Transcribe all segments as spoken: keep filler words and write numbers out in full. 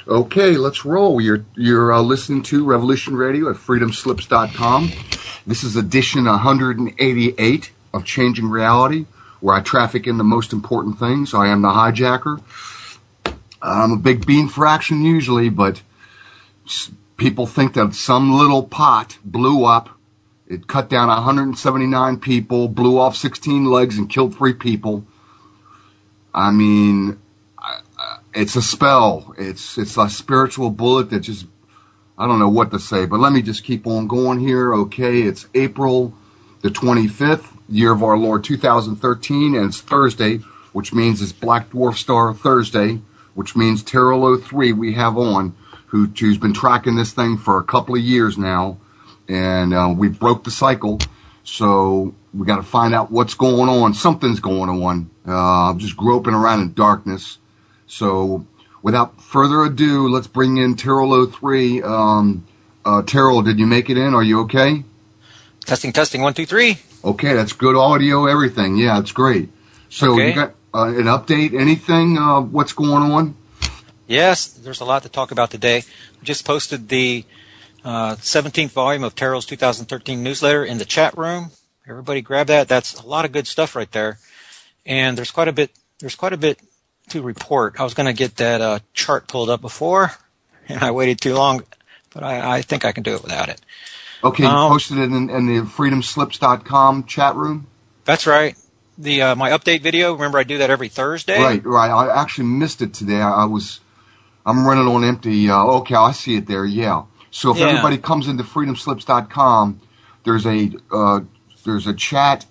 Okay, let's roll. You're you're uh, listening to Revolution Radio at freedom slips dot com. This is edition one eighty-eight of Changing Reality, where I traffic in the most important things. I am the hijacker. I'm a big bean for action usually, but people think that some little pot blew up. It cut down one hundred seventy-nine people, blew off sixteen legs, and killed three people. I mean, it's a spell. It's it's a spiritual bullet that just, I don't know what to say, but let me just keep on going here. Okay, it's April the twenty-fifth, year of our Lord two thousand thirteen, and it's Thursday, which means it's Black Dwarf Star Thursday, which means Terrell oh three we have on, who, who's been tracking this thing for a couple of years now, and uh, we broke the cycle, so we got to find out what's going on. Something's going on. Uh, I'm just groping around in darkness. So without further ado, let's bring in Terrell oh three. Um, uh, Terrell, did you make it in? Are you okay? Testing, testing, one, two, three. Okay, that's good audio, everything. Yeah, it's great. So okay. You got uh, an update, anything? Uh, what's going on? Yes, there's a lot to talk about today. I just posted the uh, seventeenth volume of Terrell's two thousand thirteen newsletter in the chat room. Everybody grab that. That's a lot of good stuff right there. And there's quite a bit, there's quite a bit to report. I was going to get that uh, chart pulled up before, and I waited too long, but I, I think I can do it without it. Okay, you um, posted it in, in the freedom slips dot com chat room? That's right. The uh, my update video, remember I do that every Thursday? Right, right. I actually missed it today. I, I was, I'm running on empty. Uh, okay, I see it there, yeah. So if yeah. everybody comes into freedom slips dot com, there's a, uh, there's a chat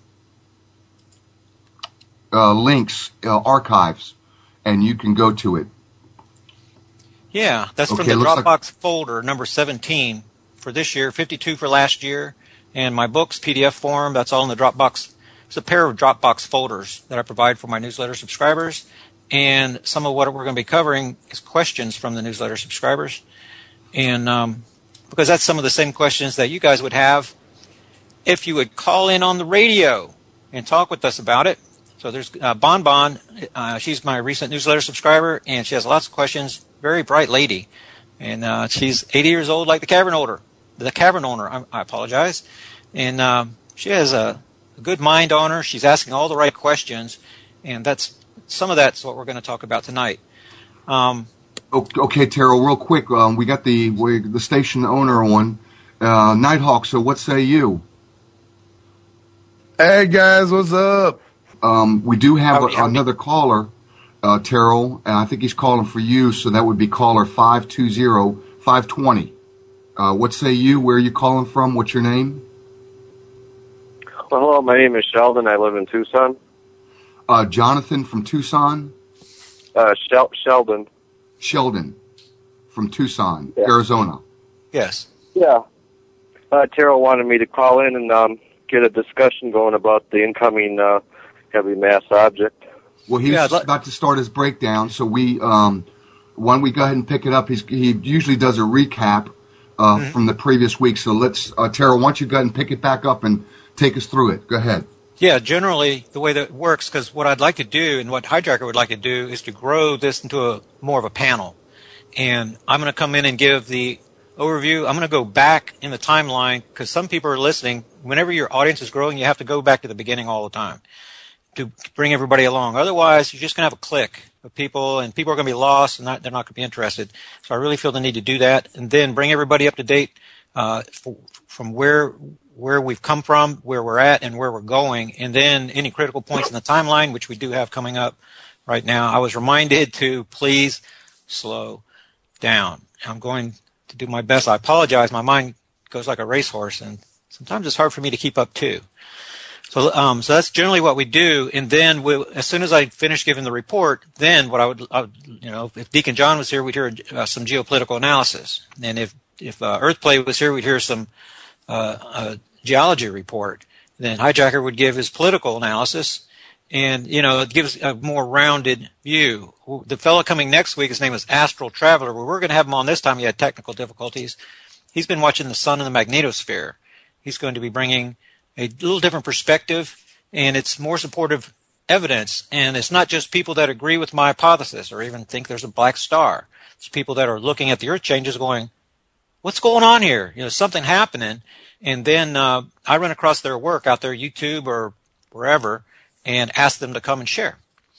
uh, links, uh, archives, and you can go to it. Yeah, that's okay, from the Dropbox like- folder, number seventeen for this year, fifty-two for last year, and my books, P D F form, that's all in the Dropbox. It's a pair of Dropbox folders that I provide for my newsletter subscribers, and some of what we're going to be covering is questions from the newsletter subscribers, and um, because that's some of the same questions that you guys would have if you would call in on the radio and talk with us about it. So there's uh, Bon Bon. Uh, she's my recent newsletter subscriber, and she has lots of questions. Very bright lady, and uh, she's eighty years old, like the cavern owner. The cavern owner. I, I apologize, and um, she has a, a good mind on her. She's asking all the right questions, and that's some of that's what we're going to talk about tonight. Um, okay, Terrell, real quick, um, we got the we, the station owner on, uh, Nighthawk. So what say you? Hey guys, what's up? Um, we do have howdy, a, howdy. another caller, uh, Terrell, and I think he's calling for you, so that would be caller five two zero, five two zero. Uh, what say you? Where are you calling from? What's your name? Well, hello, my name is Sheldon. I live in Tucson. Uh, Jonathan from Tucson? Uh, Shel- Sheldon. Sheldon from Tucson, Yeah. Arizona. yes. Yeah. Uh, Terrell wanted me to call in and um, get a discussion going about the incoming uh, heavy mass object. Well, he's Yeah, let- about to start his breakdown, so we, um, why don't we go ahead and pick it up? He's, he usually does a recap uh, mm-hmm. from the previous week, so let's, uh, Terrell, why don't you go ahead and pick it back up and take us through it. Go ahead. Yeah, generally the way that it works, because what I'd like to do and what Hijacker would like to do is to grow this into a more of a panel. And I'm going to come in and give the overview. I'm going to go back in the timeline because some people are listening. Whenever your audience is growing, you have to go back to the beginning all the time to bring everybody along. Otherwise, you're just going to have a clique of people, and people are going to be lost, and not, they're not going to be interested. So I really feel the need to do that, and then bring everybody up to date uh, for, from where where we've come from, where we're at, and where we're going, and then any critical points in the timeline, which we do have coming up right now. I was reminded to please slow down. I'm going to do my best. I apologize. My mind goes like a racehorse, and sometimes it's hard for me to keep up too. So, um, so that's generally what we do. And then we'll, as soon as I finish giving the report, then what I would, I would you know, if Deacon John was here, we'd hear uh, some geopolitical analysis. And if, if uh, Earthplay was here, we'd hear some uh, a geology report. Then Hijacker would give his political analysis. And, you know, it gives a more rounded view. The fellow coming next week, his name is Astral Traveler. We were going to have him on this time. He had technical difficulties. He's been watching the sun and the magnetosphere. He's going to be bringing a little different perspective, and it's more supportive evidence, and it's not just people that agree with my hypothesis or even think there's a black star. It's people that are looking at the Earth changes going, what's going on here? You know, something happening. And then uh, I run across their work out there, YouTube or wherever, and ask them to come and share.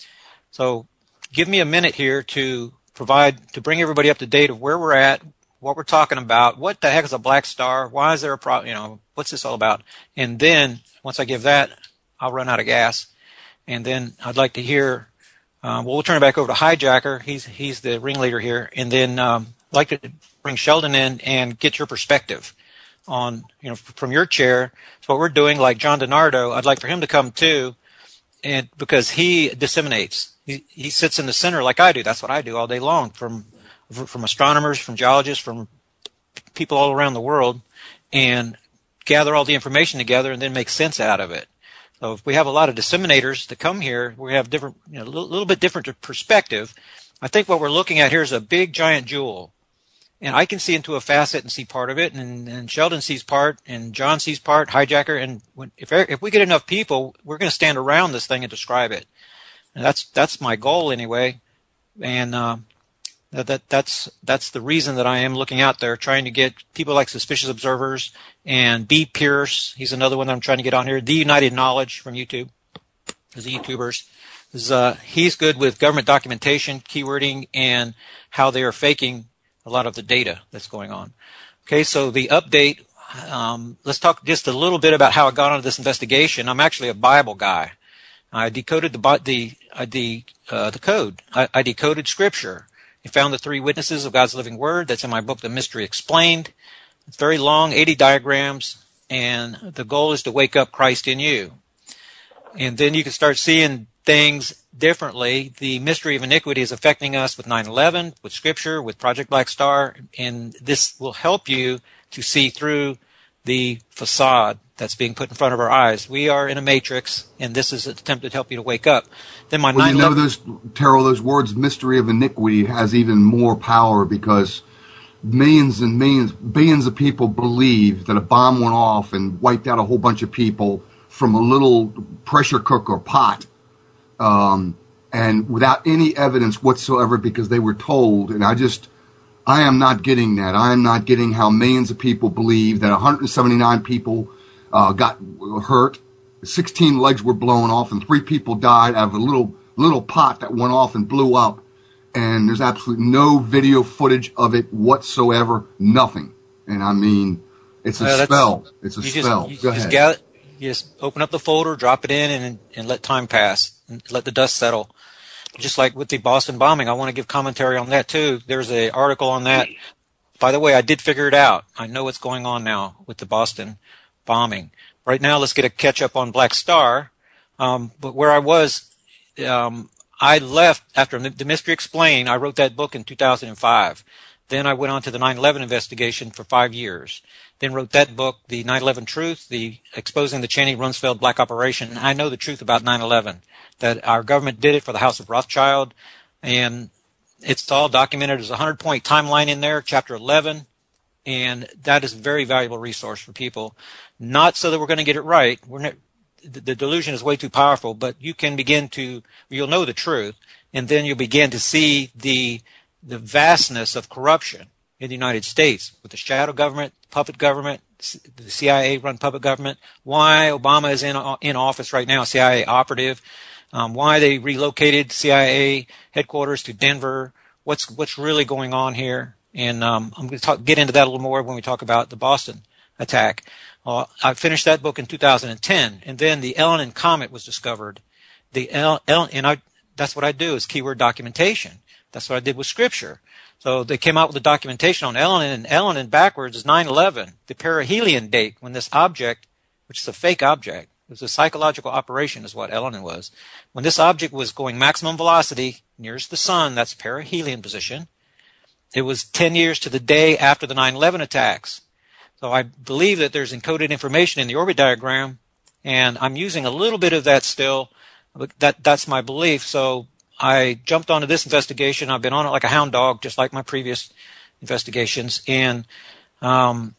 So give me a minute here to provide, to bring everybody up to date of where we're at, what we're talking about, what the heck is a black star, why is there a problem, you know, what's this all about? And then once I give that, I'll run out of gas. And then I'd like to hear, um, well, we'll turn it back over to Hijacker. He's he's the ringleader here. And then um, I'd like to bring Sheldon in and get your perspective on, you know, from your chair. So what we're doing, like John DiNardo, I'd like for him to come too, and because he disseminates. He, he sits in the center like I do. That's what I do all day long, from from astronomers, from geologists, from people all around the world, and gather all the information together and then make sense out of it. So if we have a lot of disseminators that come here, we have different, you know, a little, little bit different perspective. I think what we're looking at here is a big giant jewel, and I can see into a facet and see part of it, and, and Sheldon sees part, and John sees part, Hijacker, and when, if if we get enough people, we're going to stand around this thing and describe it. And that's that's my goal anyway, and uh, that, that that's that's the reason that I am looking out there, trying to get people like Suspicious Observers and B. Pierce. He's another one that I'm trying to get on here. The United Knowledge from YouTube, the YouTubers. Is, uh, he's good with government documentation, keywording, and how they are faking a lot of the data that's going on. Okay, so the update. Um, let's talk just a little bit about how I got onto this investigation. I'm actually a Bible guy. I decoded the the uh, the uh, the code. I, I decoded Scripture. I found the three witnesses of God's living Word. That's in my book, The Mystery Explained. It's very long, eighty diagrams, and the goal is to wake up Christ in you. And then you can start seeing things differently. The mystery of iniquity is affecting us with nine eleven, with Scripture, with Project Black Star, and this will help you to see through the facade that's being put in front of our eyes. We are in a matrix, and this is an attempt to help you to wake up. Then my well, you know, those, Terrell, those words, mystery of iniquity, has even more power because millions and millions, billions of people believe that a bomb went off and wiped out a whole bunch of people from a little pressure cooker or pot, um, and without any evidence whatsoever because they were told. And I just, I am not getting that. I am not getting how millions of people believe that one hundred seventy-nine people uh, got hurt, sixteen legs were blown off, and three people died out of a little little pot that went off and blew up. And there's absolutely no video footage of it whatsoever, nothing. And I mean, it's a uh, spell. It's a you spell. Just, Go you ahead. Just gather, you just open up the folder, drop it in, and and let time pass, and let the dust settle. Just like with the Boston bombing, I want to give commentary on that too. There's an article on that. By the way, I did figure it out. I know what's going on now with the Boston bombing. Right now, let's get a catch up on Black Star. Um, but where I was, um, I left after The Mystery Explained. I wrote that book in two thousand five. Then I went on to the nine eleven investigation for five years. Then wrote that book, The nine eleven Truth, the exposing the Cheney Rumsfeld black operation. I know the truth about nine eleven, that our government did it for the House of Rothschild, and it's all documented. There's a hundred-point timeline in there, chapter eleven, and that is a very valuable resource for people. Not so that we're going to get it right. We're not, the, the delusion is way too powerful, but you can begin to, you'll know the truth, and then you'll begin to see the the vastness of corruption in the United States with the shadow government, puppet government, the C I A-run puppet government, why Obama is in in office right now, C I A operative, um, why they relocated C I A headquarters to Denver, what's what's really going on here. And um, I'm going to talk, get into that a little more when we talk about the Boston attack. Uh, I finished that book in two thousand ten, and then the Elenin comet was discovered. The El, El, and I, that's what I do is keyword documentation. That's what I did with Scripture. So they came out with the documentation on Elenin, and Elenin backwards is nine eleven, the perihelion date, when this object, which is a fake object, it was a psychological operation is what Elenin was. When this object was going maximum velocity nearest the sun, that's perihelion position, it was ten years to the day after the nine eleven attacks. So I believe that there's encoded information in the orbit diagram, and I'm using a little bit of that still, but that, that's my belief. So I jumped onto this investigation. I've been on it like a hound dog, just like my previous investigations. And um,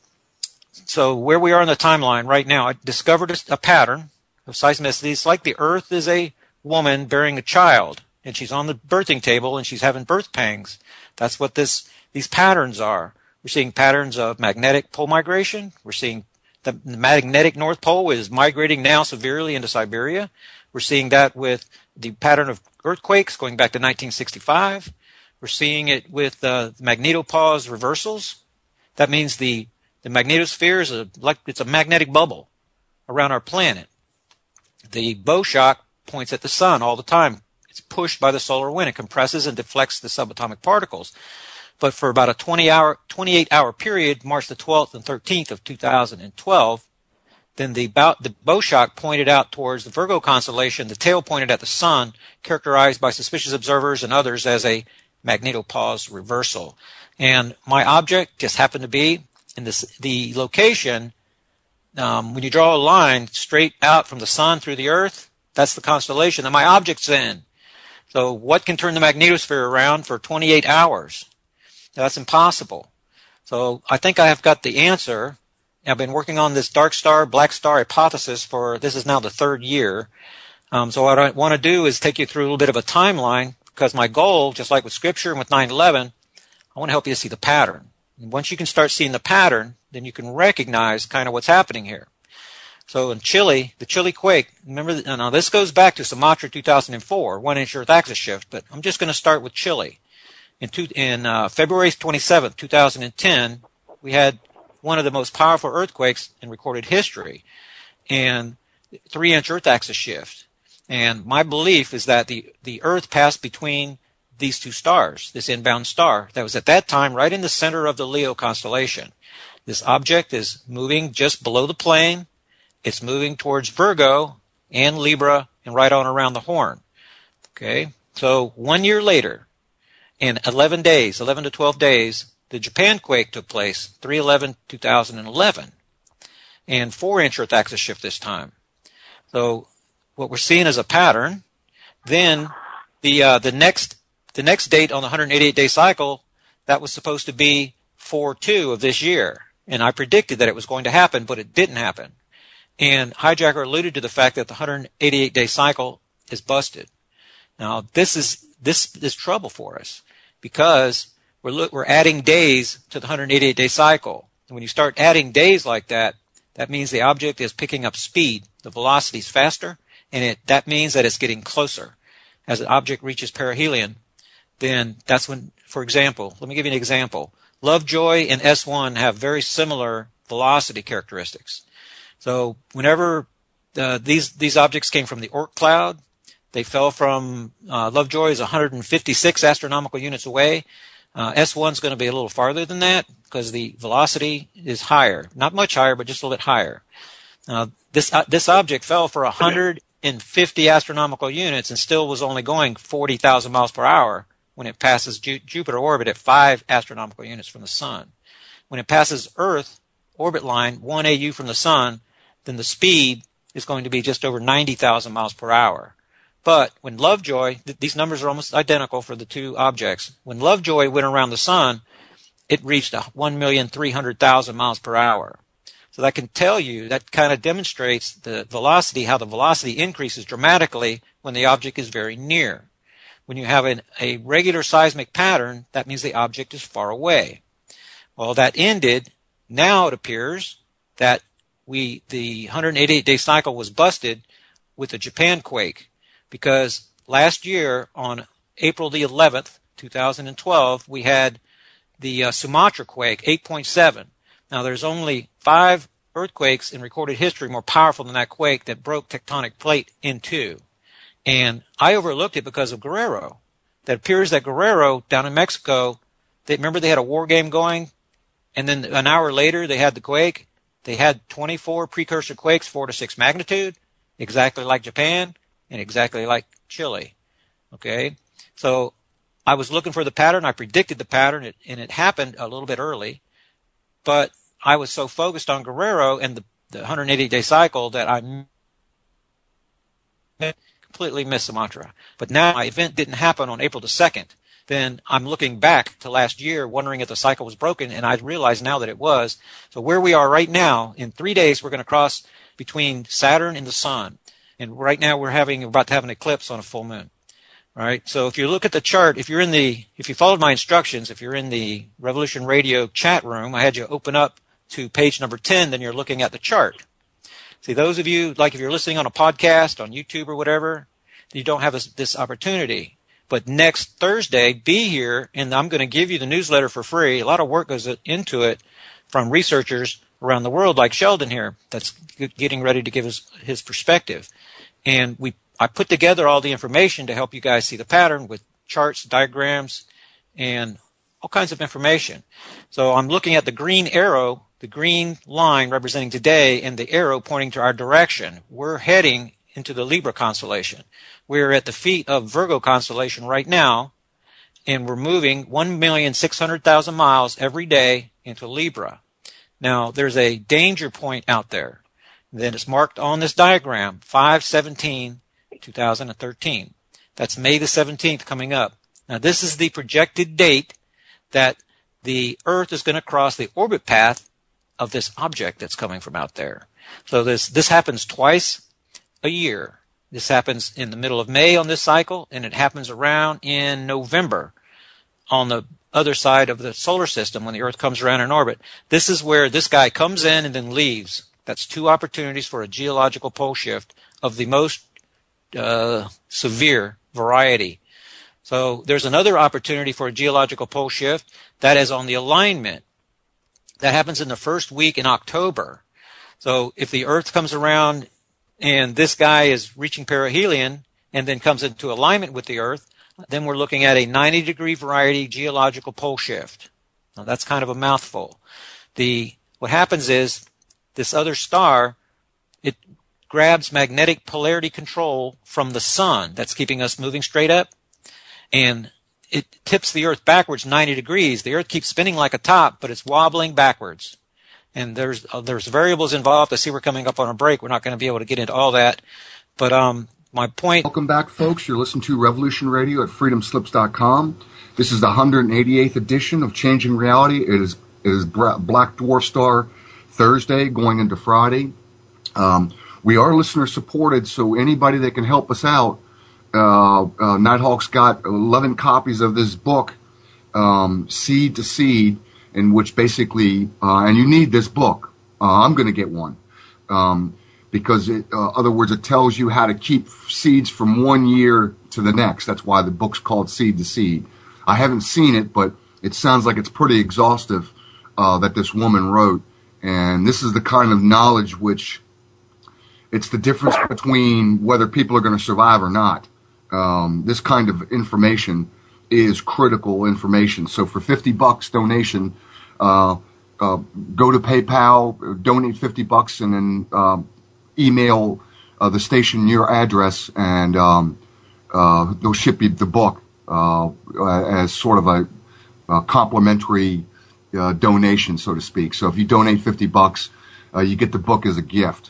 so where we are in the timeline right now, I discovered a, a pattern of seismicity. It's like the Earth is a woman bearing a child, and she's on the birthing table and she's having birth pangs. That's what this these patterns are. We're seeing patterns of magnetic pole migration. We're seeing the, the magnetic North Pole is migrating now severely into Siberia. We're seeing that with the pattern of earthquakes going back to nineteen sixty-five. We're seeing it with uh, magnetopause reversals. That means the, the magnetosphere is a, like it's a magnetic bubble around our planet. The bow shock points at the sun all the time. It's pushed by the solar wind. It compresses and deflects the subatomic particles. But for about a twenty hour, twenty-eight hour period, March the twelfth and thirteenth of two thousand twelve, then the, bow, the bow shock pointed out towards the Virgo constellation. The tail pointed at the sun, characterized by suspicious observers and others as a magnetopause reversal. And my object just happened to be in this, the location. Um, when you draw a line straight out from the sun through the earth, that's the constellation that my object's in. So what can turn the magnetosphere around for twenty-eight hours? That's impossible. So I think I have got the answer. I've been working on this dark star, black star hypothesis for, this is now the third year. Um, so what I want to do is take you through a little bit of a timeline, because my goal, just like with Scripture and with nine eleven, I want to help you to see the pattern. And once you can start seeing the pattern, then you can recognize kind of what's happening here. So in Chile, the Chile quake, remember, now this goes back to Sumatra two thousand four, one inch Earth axis shift, but I'm just going to start with Chile. In, two, in uh, February twenty-seventh, two thousand ten, we had one of the most powerful earthquakes in recorded history, and three inch Earth axis shift. And my belief is that the, the Earth passed between these two stars, this inbound star that was at that time right in the center of the Leo constellation. This object is moving just below the plane. It's moving towards Virgo and Libra and right on around the horn. Okay, so one year later, in eleven days, eleven to twelve days, the Japan quake took place, three eleven two thousand eleven, and four inch Earth axis shift this time. So what we're seeing is a pattern. Then the uh, the next the next date on the one hundred eighty-eight day cycle, that was supposed to be four two of this year, and I predicted that it was going to happen, but it didn't happen. And Hijacker alluded to the fact that the one hundred eighty-eight day cycle is busted. Now this is this is trouble for us, because we're look, we're adding days to the one hundred eighty-eight day cycle. And when you start adding days like that, that means the object is picking up speed. The velocity is faster, and it that means that it's getting closer. As the object reaches perihelion, then that's when, for example, let me give you an example. Lovejoy and S one have very similar velocity characteristics. So whenever uh, these these objects came from the Oort cloud, they fell from, uh, Lovejoy is one hundred fifty-six astronomical units away. Uh, S one is going to be a little farther than that because the velocity is higher. Not much higher, but just a little bit higher. Uh, this uh, this object fell for one hundred fifty astronomical units and still was only going forty thousand miles per hour when it passes Ju- Jupiter orbit at five astronomical units from the sun. When it passes Earth orbit line, one A U from the sun, then the speed is going to be just over ninety thousand miles per hour. But when Lovejoy, th- these numbers are almost identical for the two objects. When Lovejoy went around the sun, it reached one million three hundred thousand miles per hour. So that can tell you, that kind of demonstrates the velocity, how the velocity increases dramatically when the object is very near. When you have an, a regular seismic pattern, that means the object is far away. Well, that ended. Now it appears that we the one hundred eighty-eight day cycle was busted with the Japan quake, because last year on April the eleventh, two thousand twelve, we had the uh, Sumatra quake, eight point seven. Now there's only five earthquakes in recorded history more powerful than that quake that broke tectonic plate in two. And I overlooked it because of Guerrero. That appears that Guerrero down in Mexico, they remember they had a war game going, and then an hour later they had the quake. They had twenty-four precursor quakes, four to six magnitude, exactly like Japan and exactly like Chile. Okay, so I was looking for the pattern. I predicted the pattern, and it happened a little bit early. But I was so focused on Guerrero and the, the one hundred eighty day cycle that I completely missed Sumatra. But now my event didn't happen on April the second. Then I'm looking back to last year, wondering if the cycle was broken, and I realize now that it was. So where we are right now, in three days, we're going to cross between Saturn and the Sun. And right now we're having about to have an eclipse on a full moon. Right? So if you look at the chart, if you're in the, if you followed my instructions, if you're in the Revolution Radio chat room, I had you open up to page number ten, then you're looking at the chart. See, those of you, like if you're listening on a podcast, on YouTube or whatever, you don't have this, this opportunity. But next Thursday, be here, and I'm going to give you the newsletter for free. A lot of work goes into it from researchers around the world, like Sheldon here, that's getting ready to give us his perspective. And we I put together all the information to help you guys see the pattern with charts, diagrams, and all kinds of information. So I'm looking at the green arrow, the green line representing today, and the arrow pointing to our direction. We're heading into the Libra constellation. We're at the feet of Virgo constellation right now, and we're moving one million six hundred thousand miles every day into Libra. Now, there's a danger point out there. Then it's marked on this diagram, five seventeen two thousand thirteen. That's May the seventeenth coming up. Now, this is the projected date that the Earth is going to cross the orbit path of this object that's coming from out there. So this this happens twice a year. This happens in the middle of May on this cycle, and it happens around in November on the other side of the solar system when the Earth comes around in orbit. This is where this guy comes in and then leaves. That's two opportunities for a geological pole shift of the most uh, severe variety. So there's another opportunity for a geological pole shift that is on the alignment. That happens in the first week in October. So if the Earth comes around and this guy is reaching perihelion and then comes into alignment with the Earth, then we're looking at a ninety degree variety geological pole shift. Now that's kind of a mouthful. The what happens is this other star, it grabs magnetic polarity control from the sun that's keeping us moving straight up, and it tips the Earth backwards ninety degrees. The Earth keeps spinning like a top, but it's wobbling backwards. And there's uh, there's variables involved. I see we're coming up on a break. We're not going to be able to get into all that. But um, my point... Welcome back, folks. You're listening to Revolution Radio at freedom slips dot com. This is the one hundred eighty-eighth edition of Changing Reality. It is, it is Black Dwarf Star Thursday going into Friday. Um, we are listener supported, so anybody that can help us out, uh, uh, Nighthawk's got eleven copies of this book, um, Seed to Seed, in which basically, uh, and you need this book. Uh, I'm going to get one. Um, because it, uh, other words, it tells you how to keep seeds from one year to the next. That's why the book's called Seed to Seed. I haven't seen it, but it sounds like it's pretty exhaustive, uh, that this woman wrote. And this is the kind of knowledge which, it's the difference between whether people are going to survive or not. Um, this kind of information is critical information. So for fifty bucks donation, uh, uh, go to PayPal, donate fifty bucks, and then uh, email uh, the station your address, and um, uh, they'll ship you the book uh, as sort of a, a complimentary uh, donation, so to speak. So if you donate fifty bucks, uh, you get the book as a gift.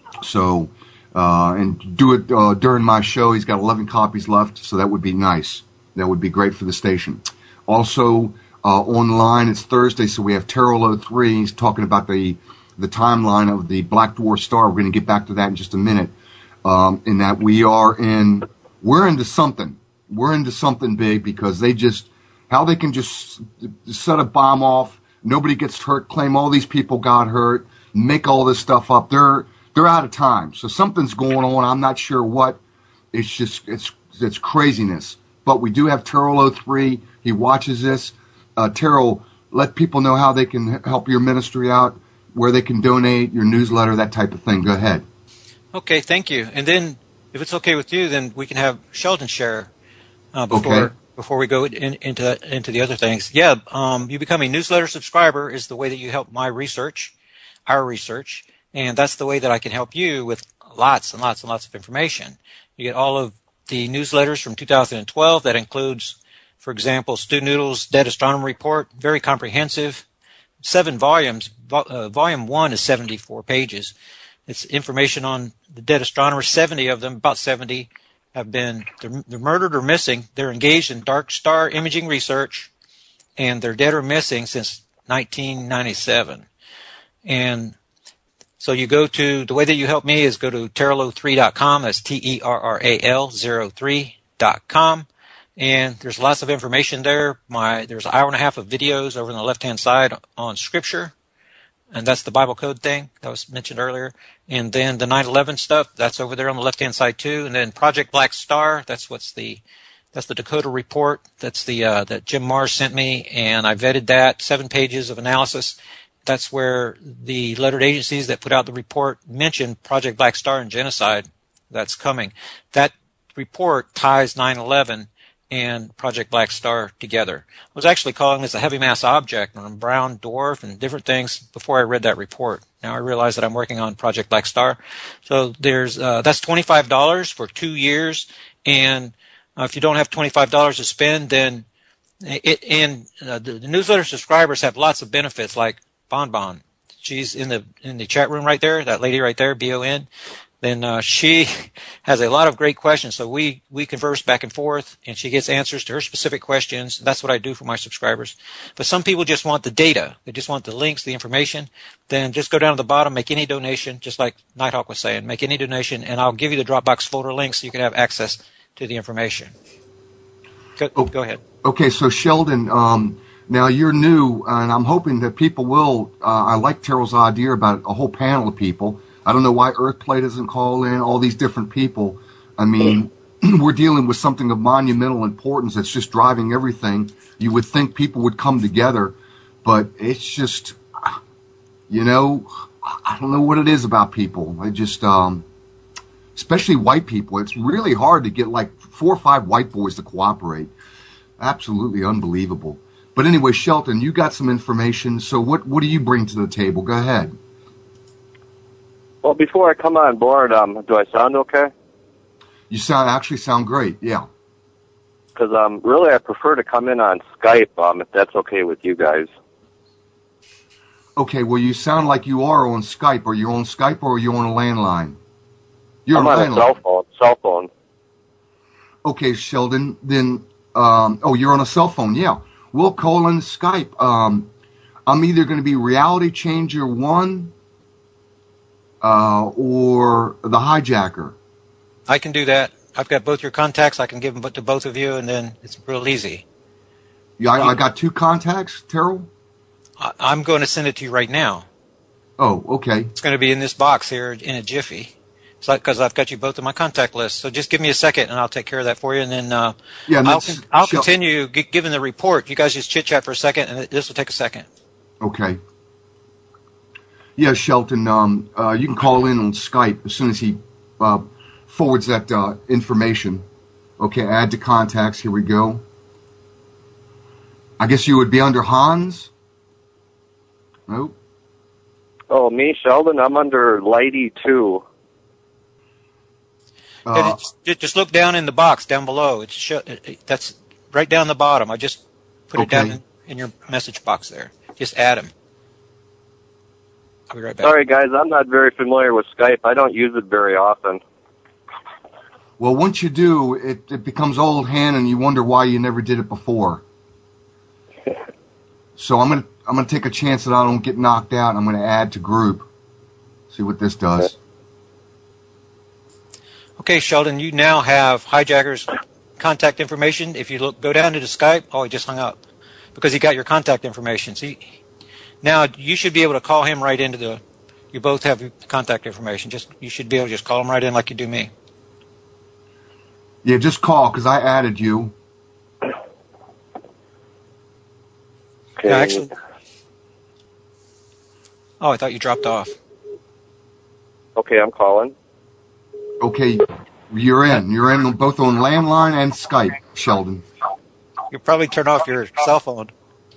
So, uh, and do it uh, during my show. He's got eleven copies left, so that would be nice. That would be great for the station. Also, uh, online, it's Thursday, so we have Terrell oh three. He's talking about the the timeline of the Black Dwarf Star. We're going to get back to that in just a minute. Um, in that we are in, we're into something. We're into something big because they just, how they can just set a bomb off, nobody gets hurt, claim all these people got hurt, make all this stuff up. They're they're out of time. So something's going on. I'm not sure what. It's just, it's it's craziness. But we do have Terrell oh three. He watches this. Uh, Terrell, let people know how they can help your ministry out, where they can donate, your newsletter, that type of thing. Go ahead. Okay, thank you. And then, if it's okay with you, then we can have Sheldon share uh, before okay. before we go in, into into the other things. Yeah, um, you become a newsletter subscriber is the way that you help my research, our research, and that's the way that I can help you with lots and lots and lots of information. You get all of the newsletters from two thousand twelve. That includes, for example, Stu Noodle's Dead Astronomer Report, very comprehensive, seven volumes. Vol- uh, volume one is seventy-four pages. It's information on the dead astronomers. seventy of them, about seventy, have been they're, they're murdered or missing. They're engaged in dark star imaging research, and they're dead or missing since nineteen ninety-seven. And So you go to, the way that you help me is go to terralo three dot com. That's T E R R A L zero three dot com. And there's lots of information there. My There's an hour and a half of videos over on the left-hand side on Scripture. And that's the Bible code thing that was mentioned earlier. And then the nine eleven stuff, that's over there on the left-hand side too. And then Project Black Star, that's what's the that's the Dakota report. That's the uh, that Jim Mars sent me, and I vetted that. Seven pages of analysis. That's where the lettered agencies that put out the report mentioned Project Black Star and genocide that's coming. That report ties nine eleven and Project Black Star together. I was actually calling this a heavy mass object and a brown dwarf and different things before I read that report. Now I realize that I'm working on Project Black Star. So there's uh, that's twenty-five dollars for two years, and uh, if you don't have twenty-five dollars to spend, then it and uh, the, the newsletter subscribers have lots of benefits, like Bon Bon. She's in the in the chat room right there, that lady right there, B O N. Then uh, she has a lot of great questions. So we, we converse back and forth, and she gets answers to her specific questions. That's what I do for my subscribers. But some people just want the data. They just want the links, the information. Then just go down to the bottom, make any donation, just like Nighthawk was saying. Make any donation, and I'll give you the Dropbox folder link so you can have access to the information. Go, oh, go ahead. Okay, so Sheldon, um, now you're new, and I'm hoping that people will, uh, I like Terrell's idea about a whole panel of people. I don't know why Earthplay doesn't call in, all these different people. I mean, we're dealing with something of monumental importance that's just driving everything. You would think people would come together, but it's just, you know, I don't know what it is about people. I just, um, especially white people, it's really hard to get like four or five white boys to cooperate. Absolutely unbelievable. But anyway, Shelton, you got some information. So what, what do you bring to the table? Go ahead. Well, before I come on board, um, do I sound okay? You sound actually sound great, yeah. Because um, really, I prefer to come in on Skype, um, if that's okay with you guys. Okay, well, you sound like you are on Skype. Are you on Skype or are you on a landline? You're I'm on a, on a cell phone. Cell phone. Okay, Sheldon. Then, um, oh, you're on a cell phone. Yeah. We'll call in Skype. Um, I'm either going to be Reality Changer One. Uh, or the hijacker. I can do that. I've got both your contacts. I can give them to both of you, and then it's real easy. Yeah, I, I got two contacts, Terrell? I, I'm going to send it to you right now. Oh, okay. It's going to be in this box here in a jiffy. It's like because I've got you both on my contact list. So just give me a second, and I'll take care of that for you. And then uh, yeah, and I'll, I'll Shel- continue g- giving the report. You guys just chit-chat for a second, and this will take a second. Okay. Yeah, Shelton, um, uh, you can call in on Skype as soon as he uh, forwards that uh, information. Okay, add to contacts. Here we go. I guess you would be under Hans? Nope. Oh, me, Sheldon? I'm under Lighty two. Uh, just, just look down in the box down below. It's sh- That's right down the bottom. I just put okay. it down in, in your message box there. Just add them. I'll be right back. Sorry, guys, I'm not very familiar with Skype. I don't use it very often. Well, once you do, it, it becomes old hand, and you wonder why you never did it before. So I'm gonna I'm gonna take a chance that I don't get knocked out. And I'm gonna add to group. See what this does. Okay, Sheldon, you now have Hijacker's contact information. If you look, go down to the Skype. Oh, he just hung up because he got your contact information. See. Now, you should be able to call him right into the, you both have contact information. Just You should be able to just call him right in like you do me. Yeah, just call because I added you. Okay. No, actually, oh, I thought you dropped off. Okay, I'm calling. Okay, you're in. You're in both on landline and Skype, Sheldon. You probably turn off your cell phone.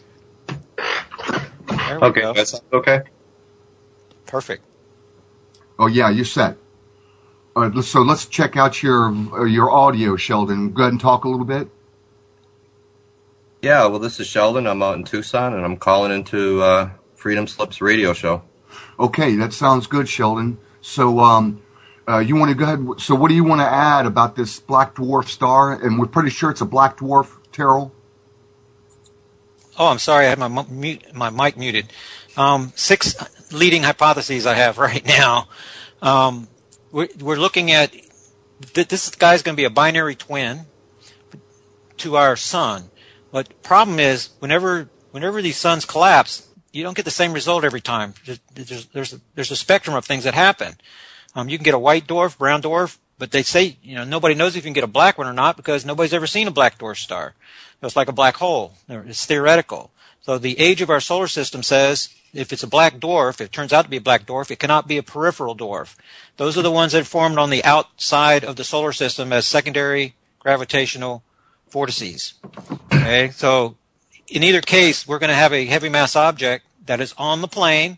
There we okay, go. That's okay. Perfect. Oh yeah, you're set. All right, so let's check out your uh, your audio, Sheldon. Go ahead and talk a little bit. Yeah, well, this is Sheldon. I'm out in Tucson, and I'm calling into uh, Freedom Slips radio show. Okay, that sounds good, Sheldon. So, um, uh, you want to go ahead? So, what do you want to add about this black dwarf star? And we're pretty sure it's a black dwarf, Terrell. Oh, I'm sorry, I had my mute, my mic muted. Um, six leading hypotheses I have right now. Um, we're, we're looking at th- this guy's going to be a binary twin to our sun. But the problem is, whenever whenever these suns collapse, you don't get the same result every time. There's there's there's a, there's a spectrum of things that happen. Um, you can get a white dwarf, brown dwarf, but they say, you know, nobody knows if you can get a black one or not because nobody's ever seen a black dwarf star. It's like a black hole. It's theoretical. So the age of our solar system says if it's a black dwarf, if it turns out to be a black dwarf, it cannot be a peripheral dwarf. Those are the ones that formed on the outside of the solar system as secondary gravitational vortices. Okay, so in either case, we're going to have a heavy mass object that is on the plane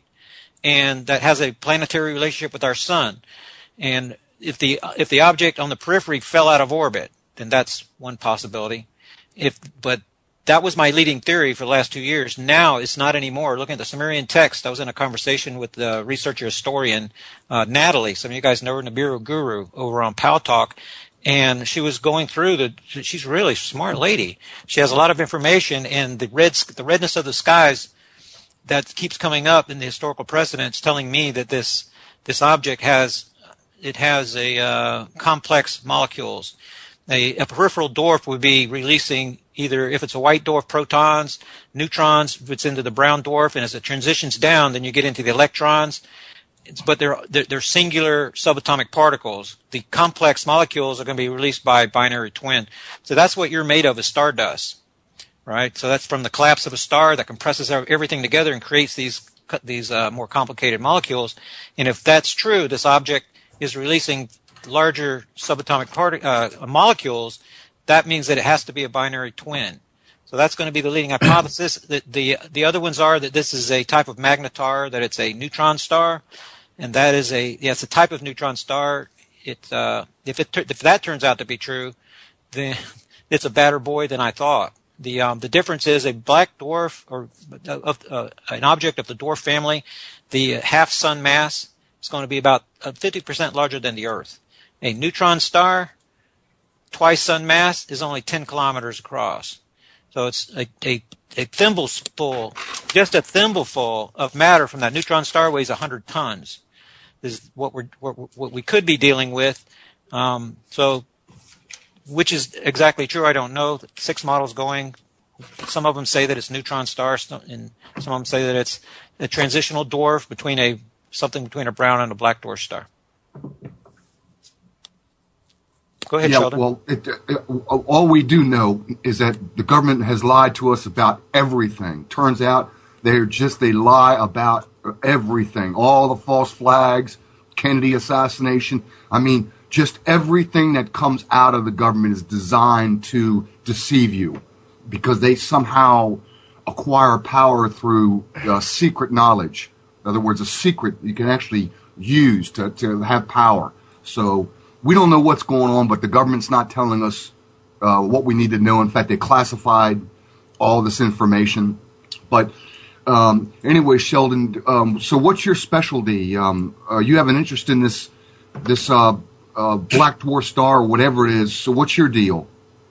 and that has a planetary relationship with our sun. And if the if the object on the periphery fell out of orbit, then that's one possibility. If, but that was my leading theory for the last two years. Now it's not anymore. Looking at the Sumerian text, I was in a conversation with the researcher historian, uh, Natalie. Some of you guys know her, Nibiru Guru, over on Pow Talk. And she was going through the, she's a really smart lady. She has a lot of information, and the red, the redness of the skies that keeps coming up in the historical precedents telling me that this, this object has, it has a, uh, complex molecules. A, a peripheral dwarf would be releasing either, if it's a white dwarf, protons, neutrons, if it's into the brown dwarf, and as it transitions down, then you get into the electrons. It's, but they're, they're, they're singular subatomic particles. The complex molecules are going to be released by binary twin. So that's what you're made of, is stardust, right? So that's from the collapse of a star that compresses everything together and creates these, these uh, more complicated molecules. And if that's true, this object is releasing larger subatomic part- uh, molecules, that means that it has to be a binary twin. So that's going to be the leading hypothesis. The, the the other ones are that this is a type of magnetar, that it's a neutron star, and that is a yeah, it's a type of neutron star. It uh, if it if that turns out to be true, then it's a badder boy than I thought. The um, the difference is a black dwarf or uh, uh, an object of the dwarf family. The half sun mass is going to be about fifty percent larger than the Earth. A neutron star, twice sun mass, is only ten kilometers across. So it's a, a, a thimbleful, just a thimbleful of matter from that neutron star weighs one hundred tons. This is what we're what, what we could be dealing with. Um, so, which is exactly true, I don't know. Six models going. Some of them say that it's neutron star, and some of them say that it's a transitional dwarf between a something between a brown and a black dwarf star. Go ahead, yeah, Sheldon. Well, it, it, all we do know is that the government has lied to us about everything. Turns out they're just, they lie about everything. All the false flags, Kennedy assassination. I mean, just everything that comes out of the government is designed to deceive you because they somehow acquire power through uh, secret knowledge. In other words, a secret you can actually use to, to have power. So we don't know what's going on, but the government's not telling us uh, what we need to know. In fact, they classified all this information. But um, anyway, Sheldon, um, so what's your specialty? Um, uh, you have an interest in this this uh, uh, black dwarf star or whatever it is. So what's your deal?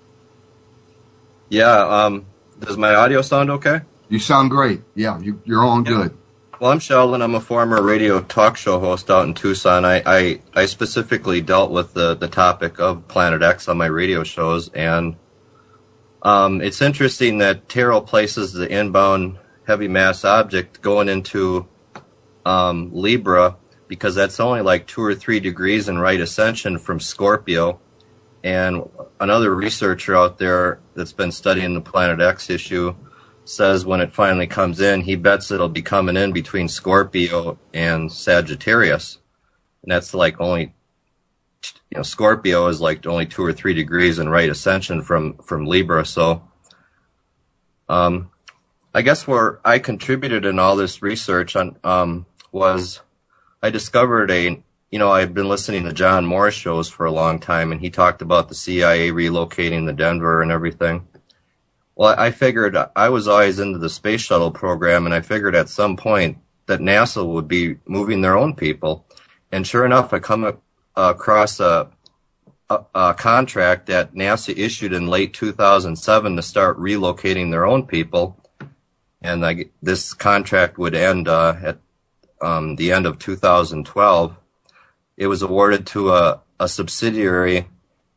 Yeah, um, does my audio sound okay? You sound great. Yeah, you, you're on yeah. good. Well, I'm Sheldon. I'm a former radio talk show host out in Tucson. I, I, I specifically dealt with the, the topic of Planet X on my radio shows, and um, it's interesting that Terrell places the inbound heavy mass object going into um, Libra because that's only like two or three degrees in right ascension from Scorpio. And another researcher out there that's been studying the Planet X issue says when it finally comes in, he bets it'll be coming in between Scorpio and Sagittarius. And that's like only, you know, Scorpio is like only two or three degrees in right ascension from, from Libra. So, um, I guess where I contributed in all this research on, um, was I discovered a, you know, I've been listening to John Morris shows for a long time, and he talked about the C I A relocating the Denver and everything. Well, I figured I was always into the space shuttle program, and I figured at some point that NASA would be moving their own people. And sure enough, I come uh, across a, a, a contract that NASA issued in late two thousand seven to start relocating their own people. and like this contract would end uh, at um, the end of two thousand twelve. It was awarded to a, a subsidiary.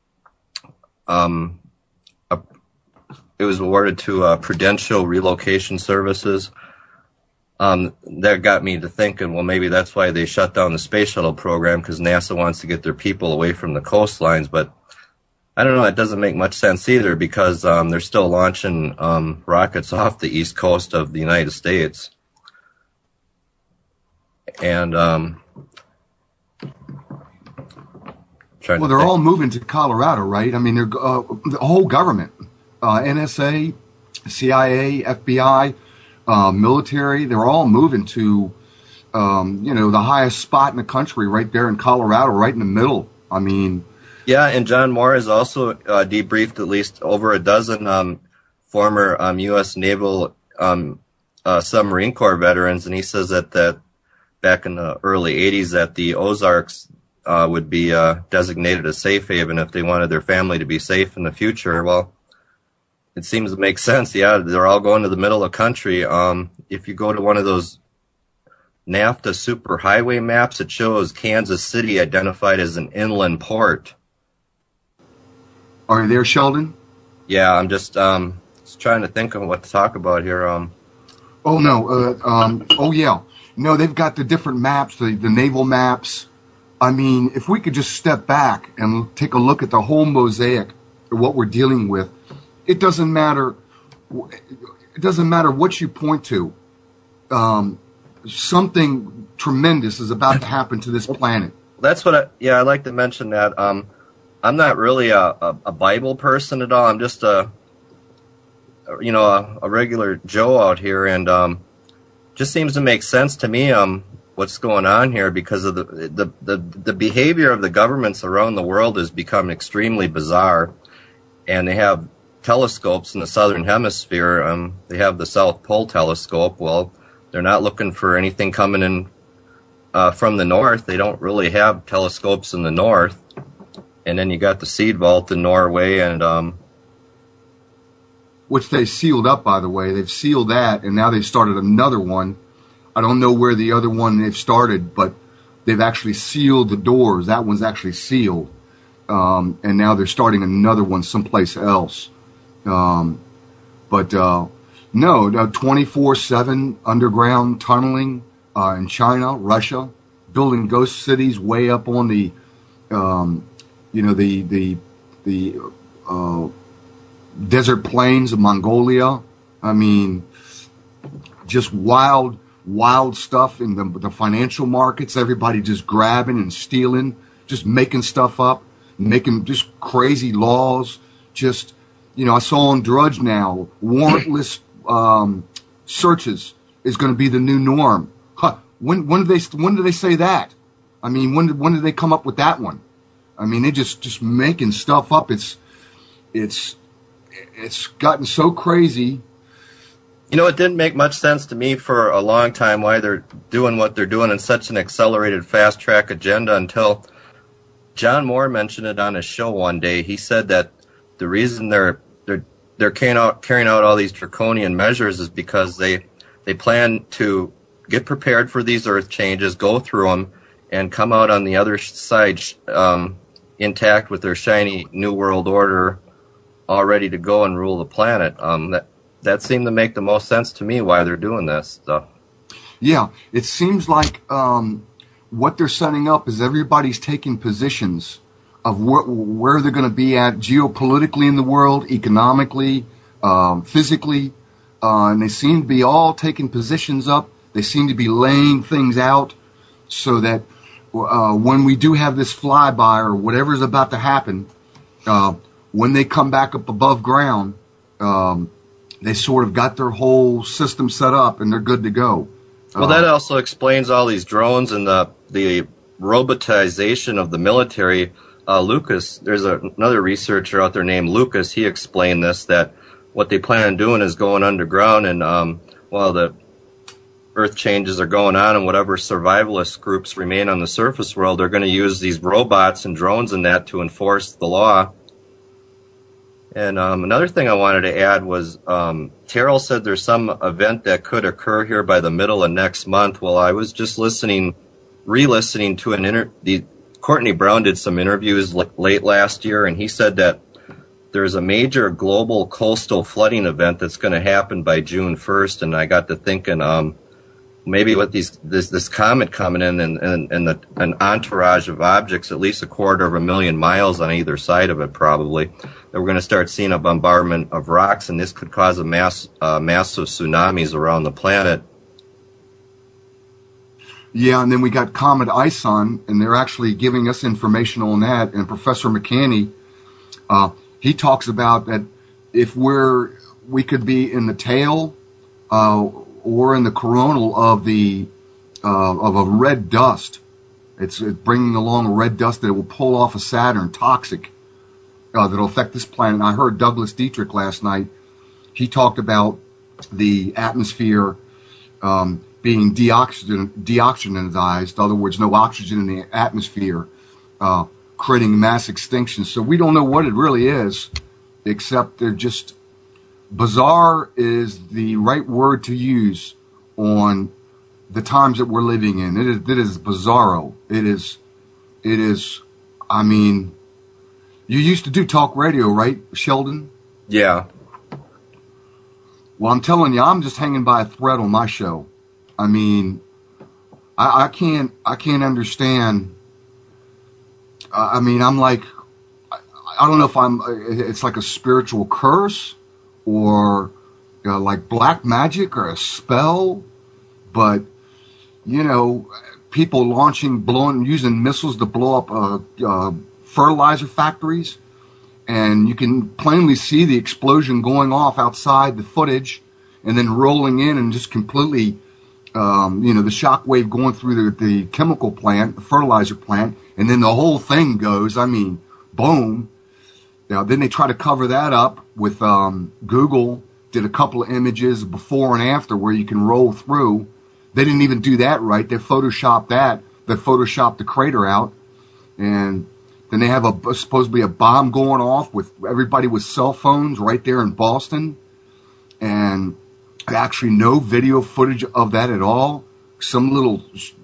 Um, a, it was awarded to uh, Prudential Relocation Services. Um, that got me to thinking, well, maybe that's why they shut down the space shuttle program, because NASA wants to get their people away from the coastlines. But I don't know, it doesn't make much sense either, because um, they're still launching um, rockets off the east coast of the United States. And um, well, they're all moving to Colorado, right? I mean, they're uh, the whole government, uh, N S A, C I A, F B I, uh, military, they're all moving to, um, you know, the highest spot in the country right there in Colorado, right in the middle. I mean... Yeah, and John Moore has also uh, debriefed at least over a dozen um, former um, U S Naval um, uh, submarine corps veterans, and he says that, that back in the early eighties that the Ozarks uh, would be uh, designated a safe haven if they wanted their family to be safe in the future. Well, it seems to make sense. Yeah, they're all going to the middle of the country. Um, if you go to one of those NAFTA superhighway maps, it shows Kansas City identified as an inland port. Are you there, Sheldon? Yeah, I'm just um, just trying to think of what to talk about here. Um, oh, no. Uh, um, oh, yeah. No, they've got the different maps, the, the naval maps. I mean, if we could just step back and take a look at the whole mosaic of what we're dealing with, it doesn't matter. It doesn't matter what you point to. Um, something tremendous is about to happen to this planet. That's what I, yeah, I'd like to mention that. Um, I'm not really a, a, a Bible person at all. I'm just a, you know, a, a regular Joe out here, and um, just seems to make sense to me um, what's going on here, because of the, the, the, the behavior of the governments around the world has become extremely bizarre, and they have telescopes in the southern hemisphere. Um, they have the South Pole telescope. Well, they're not looking for anything coming in uh, from the north. They don't really have telescopes in the north. And then you got the Seed Vault in Norway, and um, which they sealed up, by the way. They've sealed that, and now they've started another one. I don't know where the other one they've started, but they've actually sealed the doors. That one's actually sealed, um, and now they're starting another one someplace else. Um, but uh, no, twenty-four seven underground tunneling uh, in China, Russia, building ghost cities way up on the. Um, You know, the the the uh, desert plains of Mongolia. I mean, just wild, wild stuff in the, the financial markets. Everybody just grabbing and stealing, just making stuff up, making just crazy laws. Just, you know, I saw on Drudge now, warrantless um, searches is going to be the new norm. Huh. When when did they when did they say that? I mean, when did when did they come up with that one? I mean, they're just, just making stuff up. It's, it's, it's gotten so crazy. You know, it didn't make much sense to me for a long time why they're doing what they're doing in such an accelerated, fast-track agenda, until John Moore mentioned it on his show one day. He said that the reason they're they're they're carrying out carrying out all these draconian measures is because they they plan to get prepared for these Earth changes, go through them, and come out on the other side um, intact with their shiny New World Order, all ready to go and rule the planet. Um, that that seemed to make the most sense to me why they're doing this stuff. Yeah, it seems like um, what they're setting up is everybody's taking positions of wh- where they're going to be at geopolitically in the world, economically, um, physically, uh, and they seem to be all taking positions up. They seem to be laying things out so that Uh, when we do have this flyby or whatever is about to happen, uh, when they come back up above ground, um, they sort of got their whole system set up and they're good to go. Well, uh, that also explains all these drones and the the robotization of the military. Uh, Lucas, there's a, another researcher out there named Lucas. He explained this, that what they plan on doing is going underground, and um, while the Earth changes are going on and whatever survivalist groups remain on the surface world, they're going to use these robots and drones and that to enforce the law. And um, another thing I wanted to add was um, Terrell said there's some event that could occur here by the middle of next month. Well, I was just listening, re-listening to an inter. The Courtney Brown did some interviews l- late last year, and he said that there's a major global coastal flooding event that's going to happen by June first. And I got to thinking, um, maybe with these this this comet coming in and, and, and the, an entourage of objects, at least a quarter of a million miles on either side of it, probably, that we're going to start seeing a bombardment of rocks, and this could cause a mass uh, massive tsunamis around the planet. Yeah, and then we got Comet Ison, and they're actually giving us information on that. And Professor McCanney, uh, he talks about that if we're we could be in the tail uh, or in the coronal of the uh, of a red dust. It's, it's bringing along a red dust that will pull off of Saturn, toxic, uh, that'll affect this planet. And I heard Douglas Dietrich last night. He talked about the atmosphere um, being deoxygen, deoxygenized. In other words, no oxygen in the atmosphere, uh, creating mass extinction. So we don't know what it really is, except they're just bizarre is the right word to use on the times that we're living in. It is, it is bizarro. It is, it is, I mean, you used to do talk radio, right, Sheldon? Yeah. Well, I'm telling you, I'm just hanging by a thread on my show. I mean, I, I can't, I can't understand. Uh, I mean, I'm like, I, I don't know if I'm, it's like a spiritual curse or uh, like black magic or a spell, but you know, people launching, blowing, using missiles to blow up uh, uh, fertilizer factories, and you can plainly see the explosion going off outside the footage, and then rolling in and just completely, um, you know, the shock wave going through the, the chemical plant, the fertilizer plant, and then the whole thing goes. I mean, boom. Now, then they try to cover that up with um, Google did a couple of images before and after where you can roll through. They didn't even do that right. They photoshopped that. They photoshopped the crater out. And then they have a supposedly a bomb going off with everybody with cell phones right there in Boston. And actually no video footage of that at all. Some little...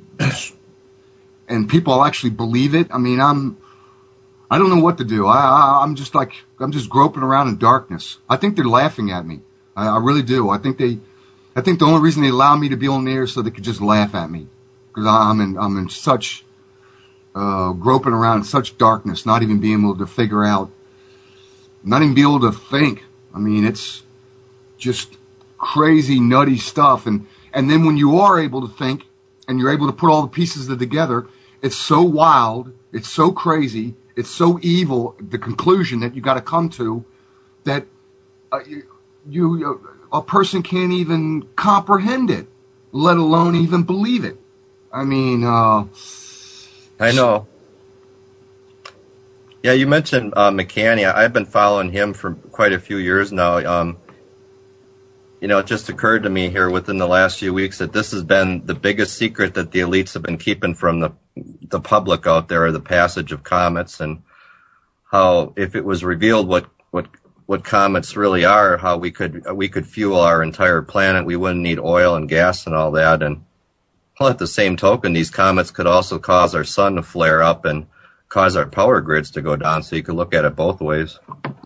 and people actually believe it. I mean, I'm... I don't know what to do. I, I, I'm just like... I'm just groping around in darkness. I think they're laughing at me. I, I really do. I think they... I think the only reason they allow me to be on the air is so they could just laugh at me, because I'm in I'm in such uh, groping around in such darkness, not even being able to figure out, not even be able to think. I mean, it's just crazy, nutty stuff. And and then when you are able to think and you're able to put all the pieces together, it's so wild, it's so crazy, it's so evil. The conclusion that you got to come to that uh, you. you uh, a person can't even comprehend it, let alone even believe it. I mean, uh... I know. Yeah, you mentioned uh, McCanney. I've been following him for quite a few years now. Um, you know, it just occurred to me here within the last few weeks that this has been the biggest secret that the elites have been keeping from the the public out there, the passage of comets, and how if it was revealed what what what comets really are, how we could we could fuel our entire planet. We wouldn't need oil and gas and all that. And well, at the same token, these comets could also cause our sun to flare up and cause our power grids to go down. So you could look at it both ways.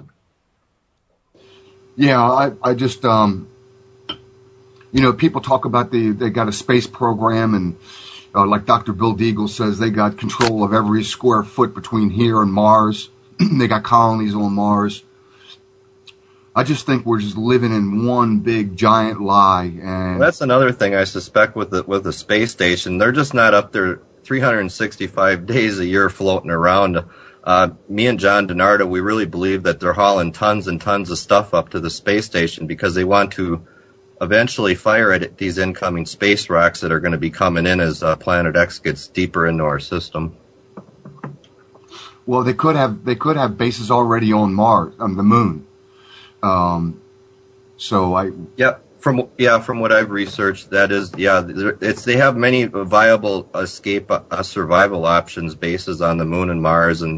Yeah, I, I just, um, you know, people talk about the they got a space program, and uh, like Doctor Bill Deagle says, they got control of every square foot between here and Mars. They got colonies on Mars. I just think we're just living in one big giant lie. And well, that's another thing I suspect with the with the space station. They're just not up there three hundred sixty-five days a year floating around. Uh, me and John DiNardo, we really believe that they're hauling tons and tons of stuff up to the space station because they want to eventually fire at these incoming space rocks that are going to be coming in as uh, Planet X gets deeper into our system. Well, they could have they could have bases already on Mars, on the moon. Um, so I yeah from yeah from what I've researched, that is yeah it's they have many viable escape uh, survival options, bases on the moon and Mars, and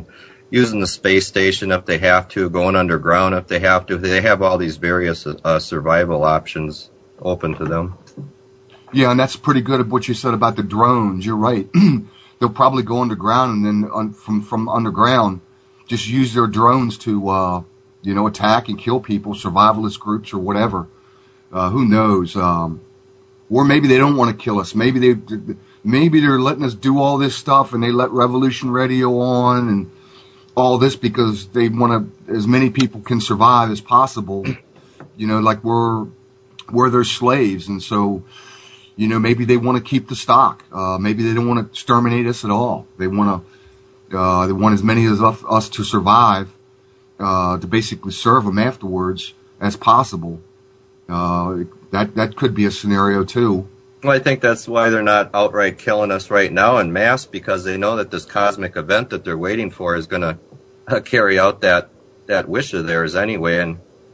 using the space station if they have to, going underground if they have to. They have all these various uh, survival options open to them. Yeah, and that's pretty good at what you said about the drones. You're right. They'll probably go underground and then un- from from underground just use their drones to, uh, you know, attack and kill people, survivalist groups or whatever. Uh, who knows? Um, or maybe they don't want to kill us. Maybe they, maybe they're letting us do all this stuff, and they let Revolution Radio on and all this because they want to, as many people can survive as possible. You know, like we're we're their slaves, and so, you know, maybe they want to keep the stock. Uh, maybe they don't want to exterminate us at all. They want to. Uh, they want as many of us, us to survive, uh, to basically serve them afterwards as possible. Uh, that that could be a scenario too. Well, I think that's why they're not outright killing us right now en masse, because they know that this cosmic event that they're waiting for is going to uh, carry out that, that wish of theirs anyway. And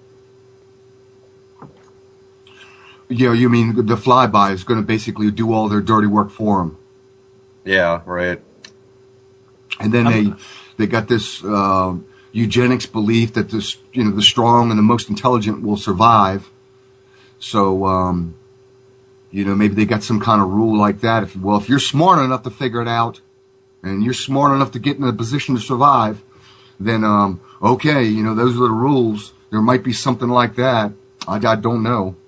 yeah, you mean the flyby is going to basically do all their dirty work for them? Yeah, right. And then they they got this uh, eugenics belief that this, you know, the strong and the most intelligent will survive. So, um, you know, maybe they got some kind of rule like that. If well, if you're smart enough to figure it out, and you're smart enough to get in a position to survive, then um, okay, you know, those are the rules. There might be something like that. I, I don't know.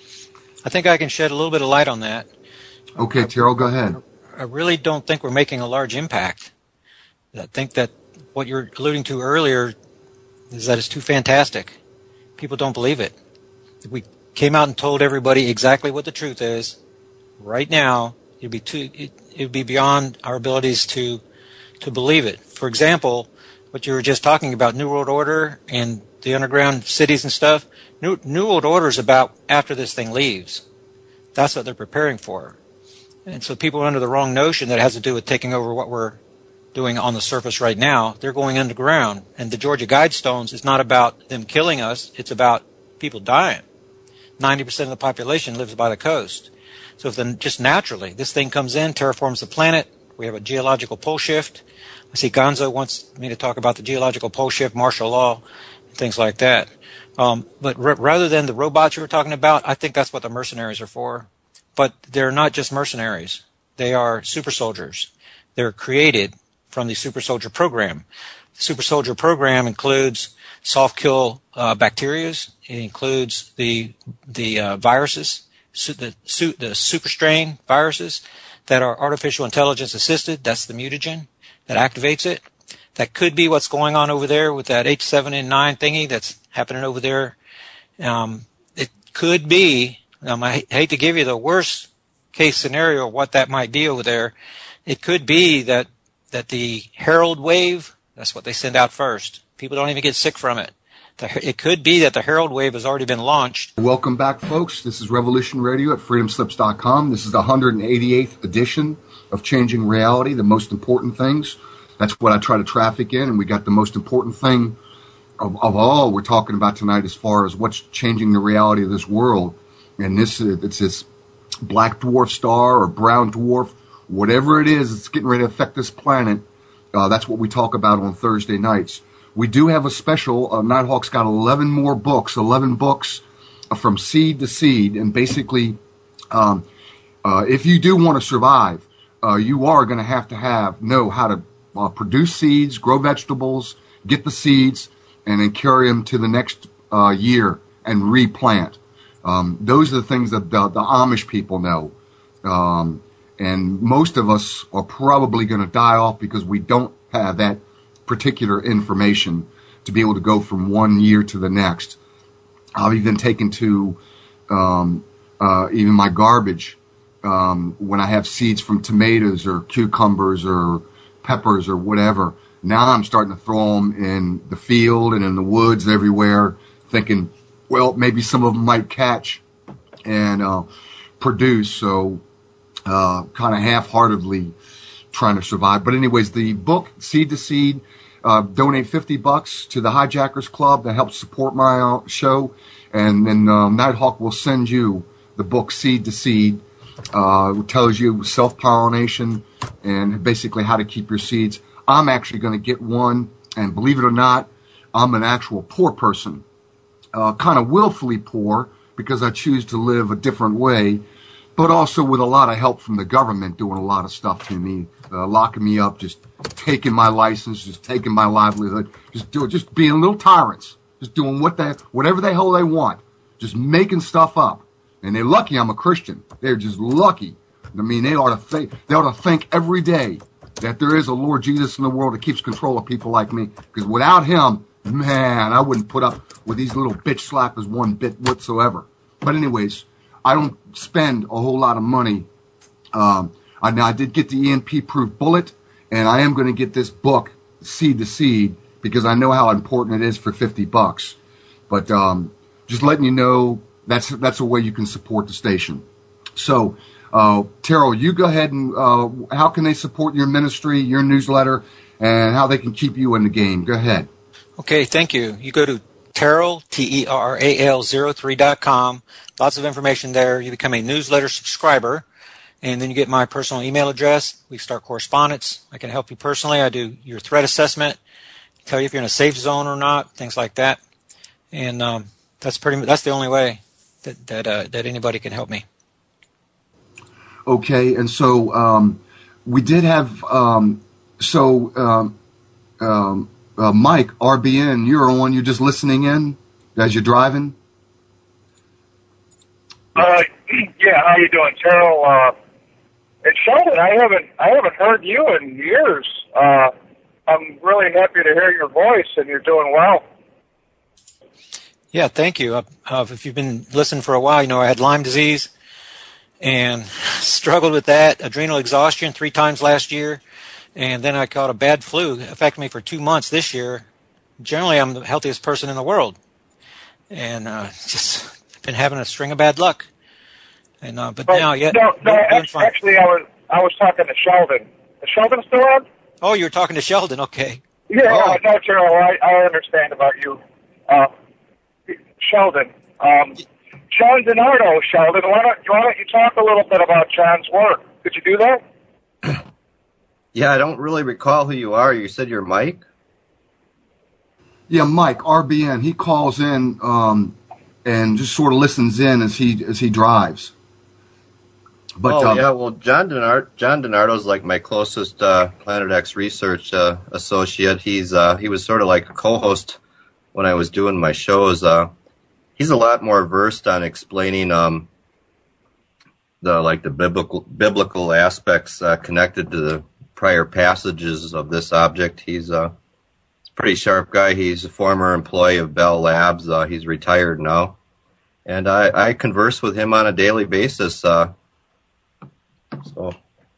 I think I can shed a little bit of light on that. Okay, Terrell, go ahead. I really don't think we're making a large impact. I think that what you're alluding to earlier is that it's too fantastic. People don't believe it. If we came out and told everybody exactly what the truth is right now, it'd be too, it would be beyond our abilities to to believe it. For example, what you were just talking about, New World Order and the underground cities and stuff. New, New World Order is about after this thing leaves. That's what they're preparing for. And so people are under the wrong notion that it has to do with taking over what we're doing on the surface right now. They're going underground. And the Georgia Guidestones is not about them killing us. It's about people dying. ninety percent of the population lives by the coast. So if then just naturally this thing comes in, terraforms the planet, we have a geological pole shift. I see Gonzo wants me to talk about the geological pole shift, martial law, and things like that. Um, but r- rather than the robots you were talking about, I think that's what the mercenaries are for. But they're not just mercenaries. They are super soldiers. They're created from the super soldier program. The super soldier program includes soft kill uh, bacteria. It includes the the uh, viruses, su- the, su- the super strain viruses that are artificial intelligence assisted. That's the mutagen that activates it. That could be what's going on over there with that H seven N nine thingy that's happening over there. Um, it could be. Um, I hate to give you the worst case scenario of what that might be over there. It could be that that the Herald wave, that's what they send out first. People don't even get sick from it. The, it could be that the Herald wave has already been launched. Welcome back, folks. This is Revolution Radio at freedom slips dot com. This is the one hundred eighty-eighth edition of Changing Reality, the most important things. That's what I try to traffic in, and we got the most important thing of, of all we're talking about tonight as far as what's changing the reality of this world. And this it's this black dwarf star or brown dwarf, whatever it is, it's getting ready to affect this planet. Uh, that's what we talk about on Thursday nights. We do have a special. Uh, Nighthawk's got eleven more books, eleven books uh, from seed to seed. And basically, um, uh, if you do want to survive, uh, you are going to have to have know how to uh, produce seeds, grow vegetables, get the seeds, and then carry them to the next uh, year and replant. Um, those are the things that the, the Amish people know. Um, and most of us are probably going to die off because we don't have that particular information to be able to go from one year to the next. I've even taken to um, uh, even my garbage um, when I have seeds from tomatoes or cucumbers or peppers or whatever. Now I'm starting to throw them in the field and in the woods everywhere, thinking, well, maybe some of them might catch and uh, produce. So uh, kind of half-heartedly trying to survive. But anyways, the book, Seed to Seed, uh, donate fifty bucks to the Hijackers Club that helps support my uh, show. And then um, Nighthawk will send you the book, Seed to Seed. Uh, it tells you self-pollination and basically how to keep your seeds. I'm actually going to get one And believe it or not, I'm an actual poor person, uh, kind of willfully poor because I choose to live a different way, but also with a lot of help from the government doing a lot of stuff to me, uh, locking me up, just taking my license, just taking my livelihood, just do just being little tyrants, just doing what they, whatever the hell they want, just making stuff up. And they're lucky I'm a Christian. They're just lucky. I mean, they ought to think, they ought to think every day that there is a Lord Jesus in the world that keeps control of people like me. Because without him, man, I wouldn't put up with these little bitch slappers one bit whatsoever. But anyways, I don't spend a whole lot of money. Um, I, now I did get the E M P-proof bullet, and I am going to get this book, Seed to Seed, because I know how important it is for fifty bucks. But um, just letting you know, that's that's a way you can support the station. So, uh, Terrell, you go ahead and uh, how can they support your ministry, your newsletter, and how they can keep you in the game? Go ahead. Okay, thank you. You go to Terrell, T E R R A L zero three dot com. Lots of information there. You become a newsletter subscriber, and then you get my personal email address. We start correspondence. I can help you personally. I do your threat assessment, tell you if you're in a safe zone or not, things like that. And um, that's pretty. That's the only way that that uh, that anybody can help me. Okay, and so um, we did have um, so um, um, uh, Mike R B N. You're on. You're just listening in as you're driving. Uh, yeah, how you doing, Terrell? Uh, and Sheldon, I haven't I haven't heard you in years. Uh, I'm really happy to hear your voice, and you're doing well. Yeah, thank you. Uh, uh, if you've been listening for a while, you know I had Lyme disease and struggled with that, adrenal exhaustion three times last year, and then I caught a bad flu. It affected me for two months this year. Generally, I'm the healthiest person in the world, and uh, just been having a string of bad luck. And uh, but, but now, yeah, no, no. Actually, actually, I was I was talking to Sheldon. Is Sheldon still on? Oh, you were talking to Sheldon. Okay. Yeah, oh. no, Terrell, I, I understand about you. Uh, Sheldon. Um, John DiNardo, Sheldon, why don't, why don't you talk a little bit about John's work? Could you do that? Yeah, I don't really recall who you are. You said you're Mike? Yeah, Mike, R B N. He calls in um, and just sort of listens in as he as he drives. But, oh, um, yeah, well, John DiNardo, John DiNardo's like my closest uh, Planet X research uh, associate. He's uh, He was sort of like a co-host when I was doing my shows. Uh, he's a lot more versed on explaining um, the like the biblical biblical aspects uh, connected to the prior passages of this object. He's uh, a pretty sharp guy. He's a former employee of Bell Labs. Uh, he's retired now. And I, I converse with him on a daily basis. Uh, so,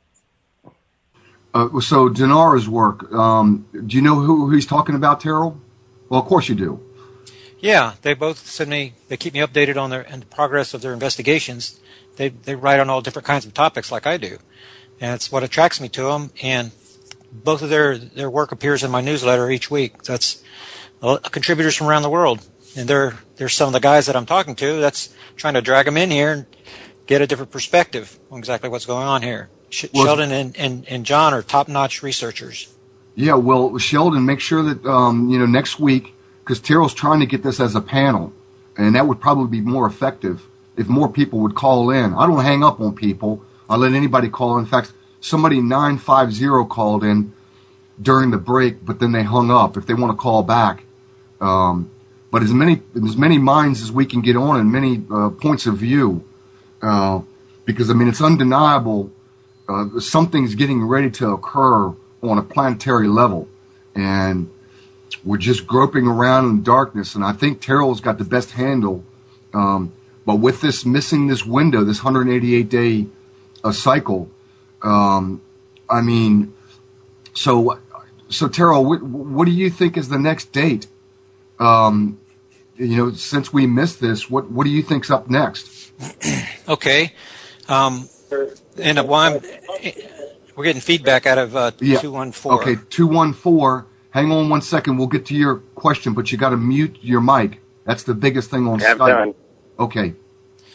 uh, so Dinara's work, um, do you know who, who he's talking about, Terrell? Well, of course you do. Yeah, they both send me, they keep me updated on their and the progress of their investigations. They they write on all different kinds of topics like I do. And it's what attracts me to them. And both of their, their work appears in my newsletter each week. That's uh, contributors from around the world. And they're, they're some of the guys that I'm talking to that's trying to drag them in here and get a different perspective on exactly what's going on here. Sh- well, Sheldon and, and, and John are top-notch researchers. Yeah, well, Sheldon, make sure that, um, you know, next week, because Terrell's trying to get this as a panel, and that would probably be more effective if more people would call in. I don't hang up on people. I let anybody call in. In fact, somebody nine five zero called in during the break, but then they hung up if they want to call back. Um, but as many as many minds as we can get on and many uh, points of view, uh, because, I mean, it's undeniable uh, something's getting ready to occur on a planetary level, and we're just groping around in darkness. And I think Terrell's got the best handle. Um, but with this missing this window, this one hundred eighty-eight day uh, cycle, um, I mean, so so Terrell, what, what do you think is the next date? Um, you know, since we missed this, what what do you think's up next? Okay, um, and while I'm, we're getting feedback out of uh, yeah. two one four. Okay, two one four. Hang on one second. We'll get to your question, but you got to mute your mic. That's the biggest thing on I'm Skype. done. Okay.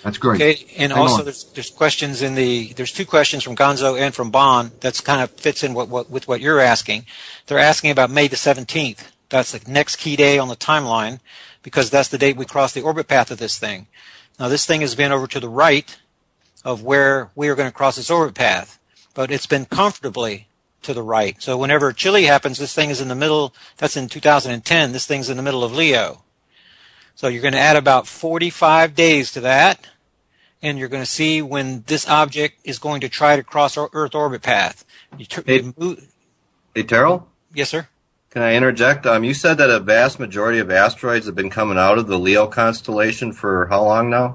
That's great. Okay, and Hang also on. there's there's questions in the there's two questions from Gonzo and from Bon that's kind of fits in what, what with what you're asking. They're asking about May the seventeenth. That's the next key day on the timeline because that's the date we cross the orbit path of this thing. Now this thing has been over to the right of where we are going to cross its orbit path, but it's been comfortably to the right. So whenever Chile happens, this thing is in the middle. That's in two thousand ten. This thing's in the middle of Leo. So you're going to add about forty-five days to that, and you're going to see when this object is going to try to cross our Earth orbit path. You t- Hey, you move- hey Terrell? yes, sir. Can I interject? Um, you said that a vast majority of asteroids have been coming out of the Leo constellation for how long now?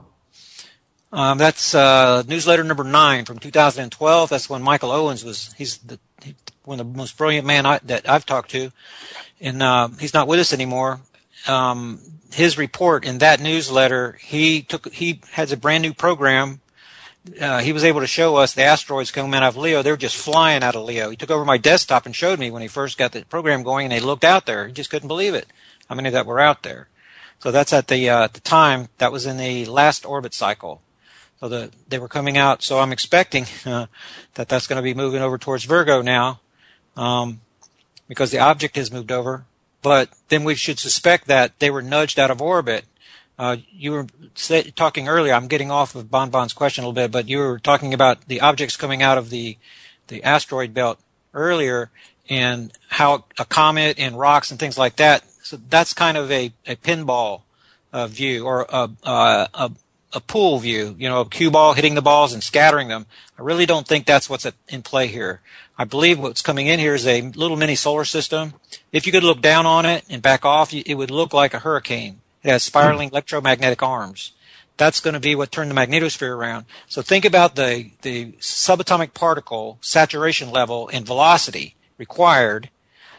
Um, that's uh, newsletter number nine from two thousand twelve. That's when Michael Owens was. He's the, he, one of the most brilliant men I, that I've talked to, and uh, he's not with us anymore. Um, his report in that newsletter, he took he has a brand new program. Uh, he was able to show us the asteroids coming out of Leo. They were just flying out of Leo. He took over my desktop and showed me when he first got the program going, and they looked out there. He just couldn't believe it, how many that were out there. So that's at the uh, at the time. That was in the last orbit cycle. So the, they were coming out. So I'm expecting uh, that that's going to be moving over towards Virgo now um, because the object has moved over. But then we should suspect that they were nudged out of orbit. Uh, you were say, talking earlier, I'm getting off of Bon Bon's question a little bit, but you were talking about the objects coming out of the, the asteroid belt earlier and how a comet and rocks and things like that. So that's kind of a, a pinball uh, view or a, a, a, a pool view, you know, a cue ball hitting the balls and scattering them. I really don't think that's what's at, in play here. I believe what's coming in here is a little mini solar system. If you could look down on it and back off, it would look like a hurricane. It has spiraling electromagnetic arms. That's going to be what turned the magnetosphere around. So think about the, the subatomic particle saturation level and velocity required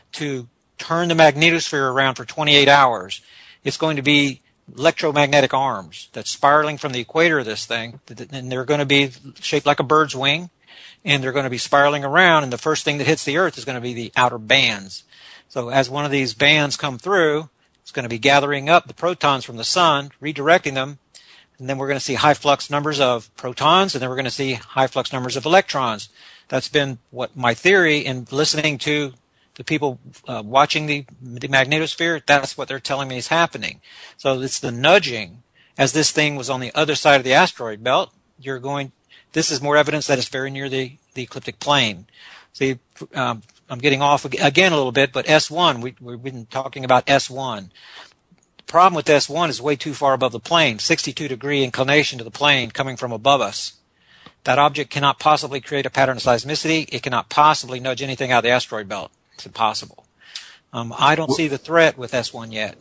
to turn the magnetosphere around for twenty-eight hours. It's going to be electromagnetic arms that's spiraling from the equator of this thing, and they're going to be shaped like a bird's wing, and they're going to be spiraling around, and the first thing that hits the Earth is going to be the outer bands. So as one of these bands come through, it's going to be gathering up the protons from the sun, redirecting them, and then we're going to see high flux numbers of protons, and then we're going to see high flux numbers of electrons. That's been what my theory in listening to the people uh, watching the, the magnetosphere, that's what they're telling me is happening. So it's the nudging. As this thing was on the other side of the asteroid belt, you're going, this is more evidence that it's very near the, the ecliptic plane. See, um, I'm getting off again a little bit, but S one, we, we've been talking about S one. The problem with S one is way too far above the plane, sixty-two degree inclination to the plane coming from above us. That object cannot possibly create a pattern of seismicity. It cannot possibly nudge anything out of the asteroid belt. It's impossible. Um, I don't see the threat with S one yet.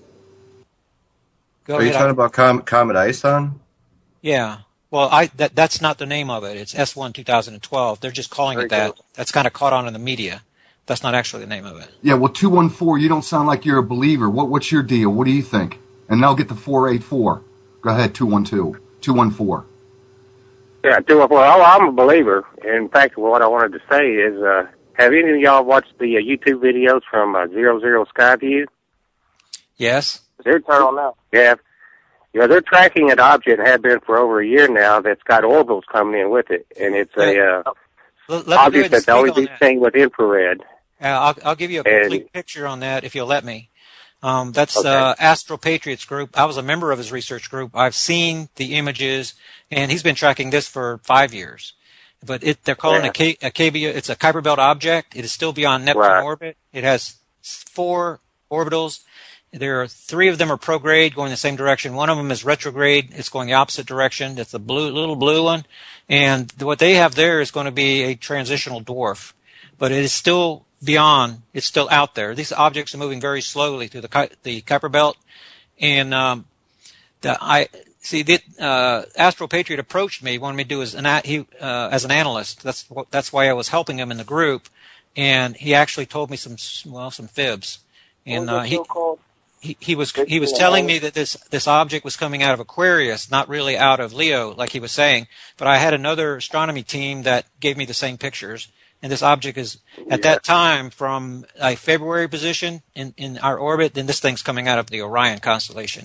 Go Are ahead. you talking I, about Com- Comet Ison? yeah. Well, I that that's not the name of it. It's S one twenty twelve. They're just calling Very it that. good. That's kind of caught on in the media. That's not actually the name of it. Yeah, well, two one four, you don't sound like you're a believer. What, what's your deal? What do you think? And they'll get the four eight four. Go ahead, two one two, two one four. Yeah, do it. Well, I'm a believer. In fact, what I wanted to say is, uh, have any of y'all watched the uh, YouTube videos from uh, Zero Zero Skyview? Yes. They're turn on now. Yeah. Yeah, they're tracking an object, have been for over a year now, that's got orbitals coming in with it. And it's a uh, Let, let me go ahead object and that's speak only on be that. seen with infrared. Uh, I'll, I'll give you a And- complete picture on that if you'll let me. Um, that's Okay. uh, Astro Patriots group. I was a member of his research group. I've seen the images, and he's been tracking this for five years. But it, they're calling Yeah. it a, K, a K B. It's a Kuiper Belt object. It is still beyond Neptune Right. orbit. It has four orbitals. There are three of them are prograde, going the same direction. One of them is retrograde. It's going the opposite direction. It's the blue, little blue one. And what they have there is going to be a transitional dwarf. But it is still beyond. It's still out there. These objects are moving very slowly through the Ki- the Kuiper Belt. And um, the, I see that uh, Astro Patriot approached me, wanted me to do as an he uh, as an analyst. That's what, that's why I was helping him in the group. And he actually told me some well some fibs. And uh, he. He, he was he was telling me that this this object was coming out of Aquarius, not really out of Leo, like he was saying. But I had another astronomy team that gave me the same pictures, and this object is at that time from a February position in, in our orbit. Then this thing's coming out of the Orion constellation.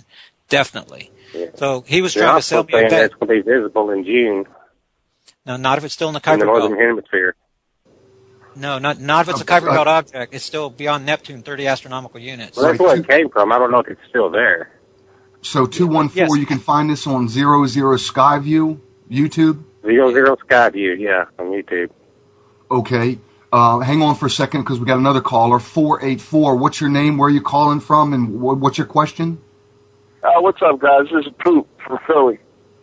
definitely. Yeah. So he was They're trying to also sell me a saying bet. that's going to be visible in June No, not if it's still in the in the Kuiper northern Belt. hemisphere. No, not not if it's a Okay, Kuiper uh, Belt object. It's still beyond Neptune, thirty astronomical units. Well, that's Right, where two- it came from. I don't know if it's still there. So two one four, Yes. you can find this on zero zero Skyview, YouTube. Zero Zero Skyview, yeah, on YouTube. Okay. Uh, hang on for a second because we got another caller, four eight four. What's your name? Where are you calling from? And wh- what's your question? Uh, what's up, guys? This is Poop from Philly.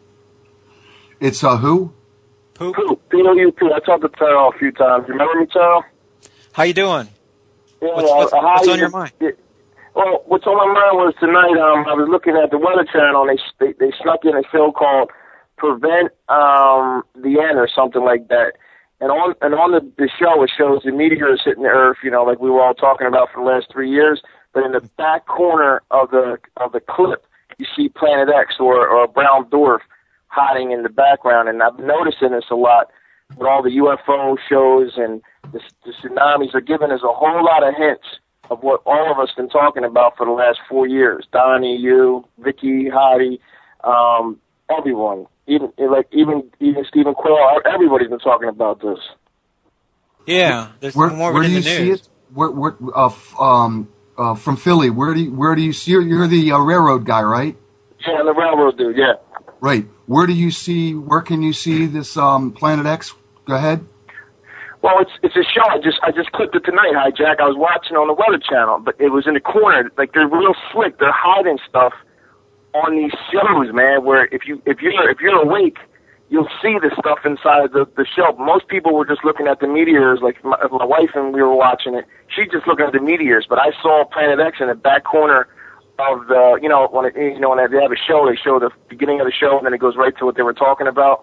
It's uh, who? Poop. Poop, P O U P. I talked to Terrell a few times. Remember me, Terrell? How you doing? Yeah, What's, what's, uh, what's how on you- your mind? Yeah. Well, what's on my mind was tonight. Um, I was looking at the Weather Channel, and they they, they snuck in a show called "Prevent um, the End" or something like that. And on and on the, the show, it shows the meteors hitting the Earth. You know, like we were all talking about for the last three years. But in the back corner of the of the clip, you see Planet X or, or a brown dwarf hiding in the background. And I've been noticing this a lot with all the U F O shows, and the, the tsunamis are giving us a whole lot of hints of what all of us been talking about for the last four years. Donnie, you, Vicky, Heidi, um, everyone, even like even even Stephen Quill, everybody's been talking about this. Yeah, there's Where, more of where it do in you the see news. it? Where, where, uh, f- um, uh, from Philly. Where do you, where do you see? You're, you're the uh, railroad guy, right? Yeah, the railroad dude. Yeah. Right. Where do you see? Where can you see this um, Planet X? Go ahead. Well, it's it's a show. I just I just clipped it tonight, Hijack. I was watching on the Weather Channel, but it was in the corner. Like they're real slick. They're hiding stuff on these shows, man. Where if you if you're if you're awake, you'll see the stuff inside the the show. Most people were just looking at the meteors. Like my, my wife and we were watching it. She's just looking at the meteors. But I saw Planet X in the back corner of the you know when it, you know when they have a show, they show the beginning of the show and then it goes right to what they were talking about.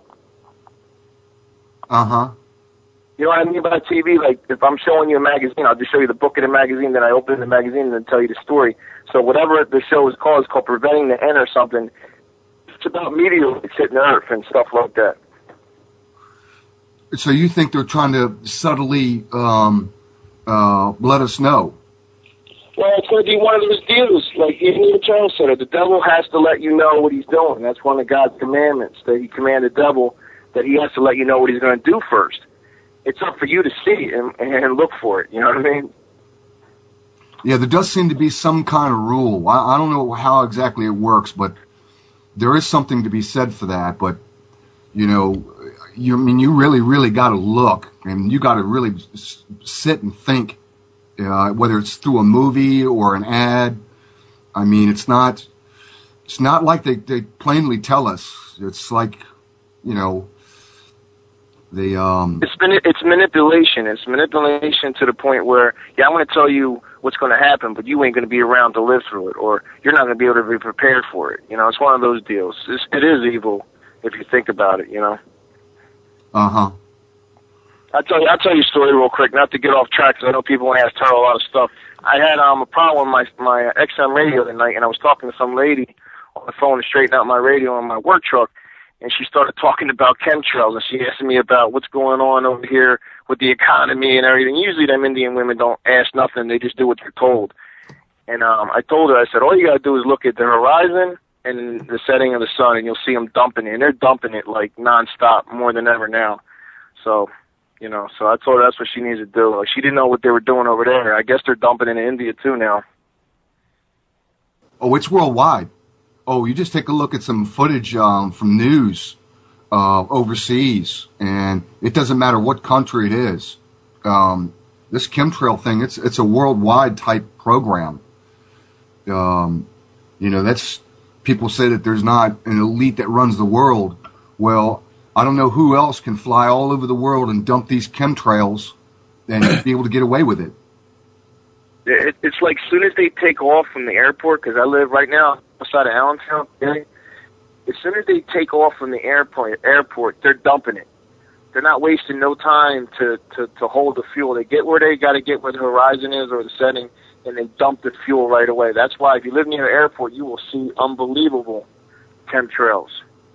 Uh huh. You know what I mean by T V? Like, if I'm showing you a magazine, I'll just show you the book of the magazine, then I open the magazine and then tell you the story. So whatever the show is called, it's called Preventing the End or something. It's about meteorites hitting the Earth and stuff like that. So you think they're trying to subtly um, uh, let us know? Well, it's going to be one of those deals. Like even Charles said it, the devil has to let you know what he's doing. That's one of God's commandments, that he commanded the devil that he has to let you know what he's going to do first. It's up for you to see and, and look for it. You know what I mean? Yeah, there does seem to be some kind of rule. I, I don't know how exactly it works, but there is something to be said for that. But you know, you I mean you really, really got to look, and you got to really s- sit and think, uh, whether it's through a movie or an ad. I mean, it's not, it's not like they, they plainly tell us. It's like, you know. The, um, It's mani- it's manipulation. It's manipulation to the point where, yeah, I'm going to tell you what's going to happen, but you ain't going to be around to live through it, or you're not going to be able to be prepared for it. You know, it's one of those deals. It's, it is evil if you think about it. You know. uh huh. I'll tell you. I'll tell you a story real quick, not to get off track, because I know people want to ask Taro a lot of stuff. I had um a problem with my my X M radio tonight, and I was talking to some lady on the phone to straighten out my radio on my work truck. And she started talking about chemtrails, and she asked me about what's going on over here with the economy and everything. Usually them Indian women don't ask nothing. They just do what they're told. And um, I told her, I said, all you got to do is look at the horizon and the setting of the sun, and you'll see them dumping it. And they're dumping it, like, nonstop, more than ever now. So, you know, so I told her that's what she needs to do. Like, she didn't know what they were doing over there. I guess they're dumping it in India, too, now. Oh, it's worldwide. Oh, you just take a look at some footage um, from news uh, overseas, and it doesn't matter what country it is. Um, this chemtrail thing, it's it's a worldwide type program. Um, you know, that's people say that there's not an elite that runs the world. Well, I don't know who else can fly all over the world and dump these chemtrails and be able to get away with it. It, it's like as soon as they take off from the airport, because I live right now outside of Allentown, okay? As soon as they take off from the airport, airport, they're dumping it. They're not wasting no time to, to, to hold the fuel. They get where they got to get where the horizon is or the setting, and they dump the fuel right away. That's why if you live near an airport, you will see unbelievable chemtrails.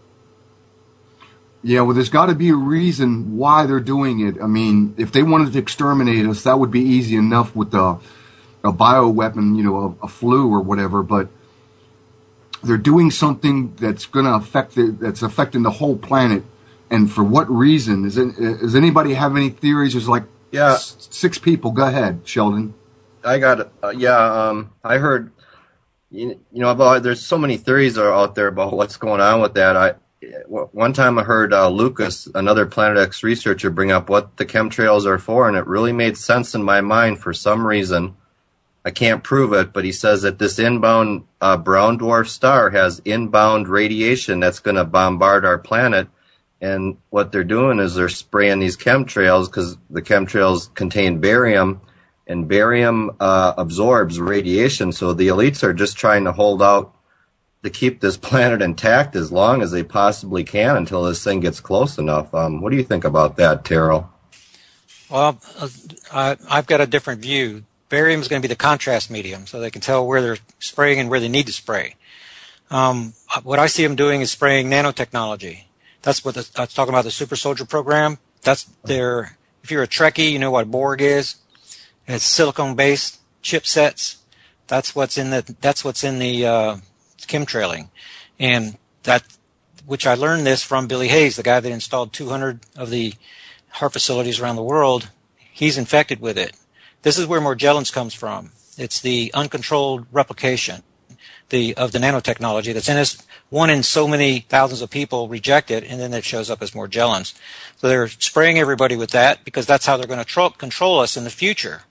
Yeah, well, there's got to be a reason why they're doing it. I mean, if they wanted to exterminate us, that would be easy enough with a, a bioweapon, you know, a, a flu or whatever. But they're doing something that's going to affect the, that's affecting the whole planet. And for what reason? Is it, does anybody have any theories? There's like yeah. s- six people. Go ahead, Sheldon. I got it. Uh, yeah, um, I heard, you, you know, about, there's so many theories are out there about what's going on with that. I One time I heard uh, Lucas, another Planet X researcher, bring up what the chemtrails are for, and it really made sense in my mind for some reason. I can't prove it, but he says that this inbound uh, brown dwarf star has inbound radiation that's going to bombard our planet. And what they're doing is they're spraying these chemtrails because the chemtrails contain barium, and barium uh, absorbs radiation. So the elites are just trying to hold out to keep this planet intact as long as they possibly can until this thing gets close enough. Um, what do you think about that, Terrell? Well, uh, I, I've got a different view. Barium is going to be the contrast medium, so they can tell where they're spraying and where they need to spray. Um, what I see them doing is spraying nanotechnology. That's what the, I was talking about, the Super Soldier program. That's their, if you're a Trekkie, you know what Borg is. It's silicone-based chipsets. That's what's in the, that's what's in the uh, chemtrailing. And that, which I learned this from Billy Hayes, the guy that installed two hundred of the HAARP facilities around the world. He's infected with it. This is where Morgellons comes from. It's the uncontrolled replication the of the nanotechnology that's in us. One in so many thousands of people reject it, and then it shows up as Morgellons. So they're spraying everybody with that because that's how they're going to tro- control us in the future.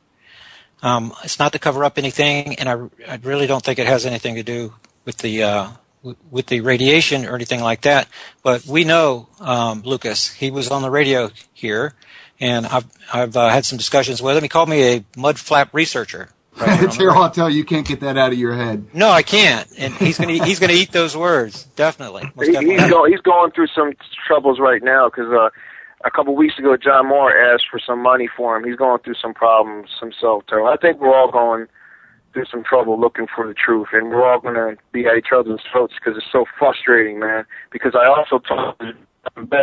Um, it's not to cover up anything, and I, I really don't think it has anything to do with the uh, w- with the radiation or anything like that. But we know um, Lucas. He was on the radio here. And I've I've uh, had some discussions with him. He called me a mud flap researcher. Right Terrell, I'll tell you, you can't get that out of your head. No, I can't. And he's gonna he's gonna eat those words definitely. Most he, definitely. He's, go, he's going through some troubles right now because uh, a couple weeks ago, John Moore asked for some money for him. He's going through some problems himself, Terrell. I think we're all going through some trouble looking for the truth, and we're all going to be at each other's throats because it's so frustrating, man. Because I also talked to the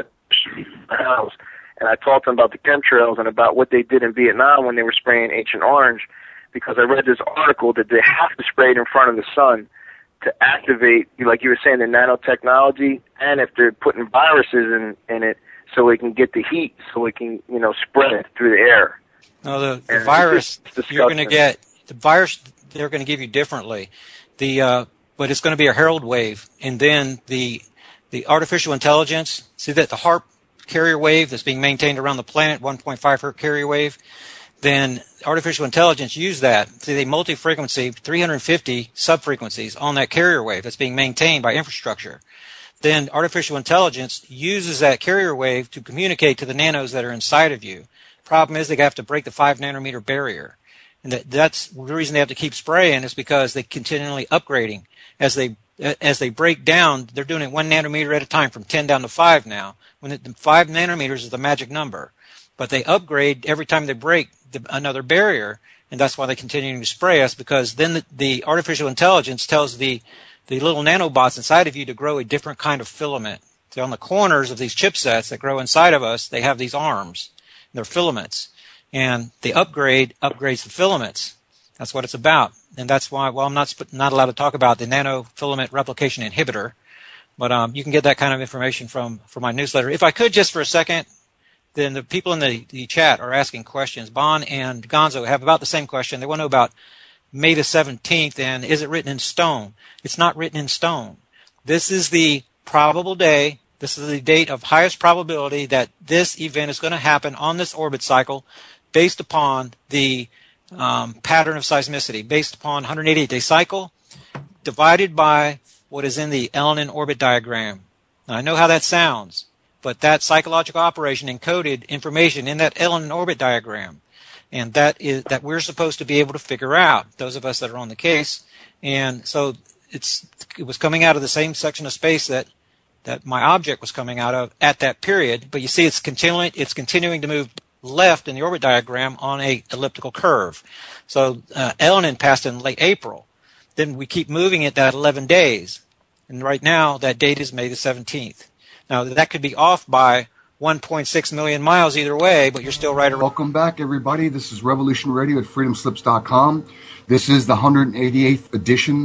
house. And I talked to them about the chemtrails and about what they did in Vietnam when they were spraying Agent Orange, because I read this article that they have to spray it in front of the sun to activate, like you were saying, the nanotechnology, and if they're putting viruses in, in it so it can get the heat, so it can, you know, spread it through the air. No, the, the virus you're going to get, the virus they're going to give you differently. The uh, but it's going to be a herald wave, and then the the artificial intelligence. See that the HAARP carrier wave that's being maintained around the planet, one point five hertz carrier wave, then artificial intelligence use that. See, they multi-frequency, three hundred fifty sub-frequencies on that carrier wave that's being maintained by infrastructure. Then artificial intelligence uses that carrier wave to communicate to the nanos that are inside of you. Problem is they have to break the five nanometer barrier. And that, that's the reason they have to keep spraying is because they're continually upgrading. As they as they break down, they're doing it one nanometer at a time from ten down to five now. When the five nanometers is the magic number. But they upgrade every time they break the, another barrier, and that's why they continue to spray us, because then the, the artificial intelligence tells the, the little nanobots inside of you to grow a different kind of filament. So on the corners of these chipsets that grow inside of us, they have these arms. They're filaments. And the upgrade upgrades the filaments. That's what it's about. And that's why, well, I'm not not allowed to talk about the nanofilament replication inhibitor, but um, you can get that kind of information from, from my newsletter. If I could just for a second, then the people in the, the chat are asking questions. Bon and Gonzo have about the same question. They want to know about May the seventeenth and is it written in stone? It's not written in stone. This is the probable day. This is the date of highest probability that this event is going to happen on this orbit cycle based upon the um, pattern of seismicity, based upon one hundred eighty-eight day cycle divided by what is in the Elenin orbit diagram. Now, I know how that sounds, but that psychological operation encoded information in that Elenin orbit diagram, and that is that we're supposed to be able to figure out, those of us that are on the case. And so it's it was coming out of the same section of space that that my object was coming out of at that period. But you see, it's continuing it's continuing to move left in the orbit diagram on a elliptical curve. So uh, Elenin passed in late April. Then we keep moving it that eleven days, and right now that date is May the seventeenth. Now that could be off by one point six million miles either way, but you're still right around. Welcome back, everybody. This is Revolution Radio at freedom slips dot com. This is the one hundred eighty-eighth edition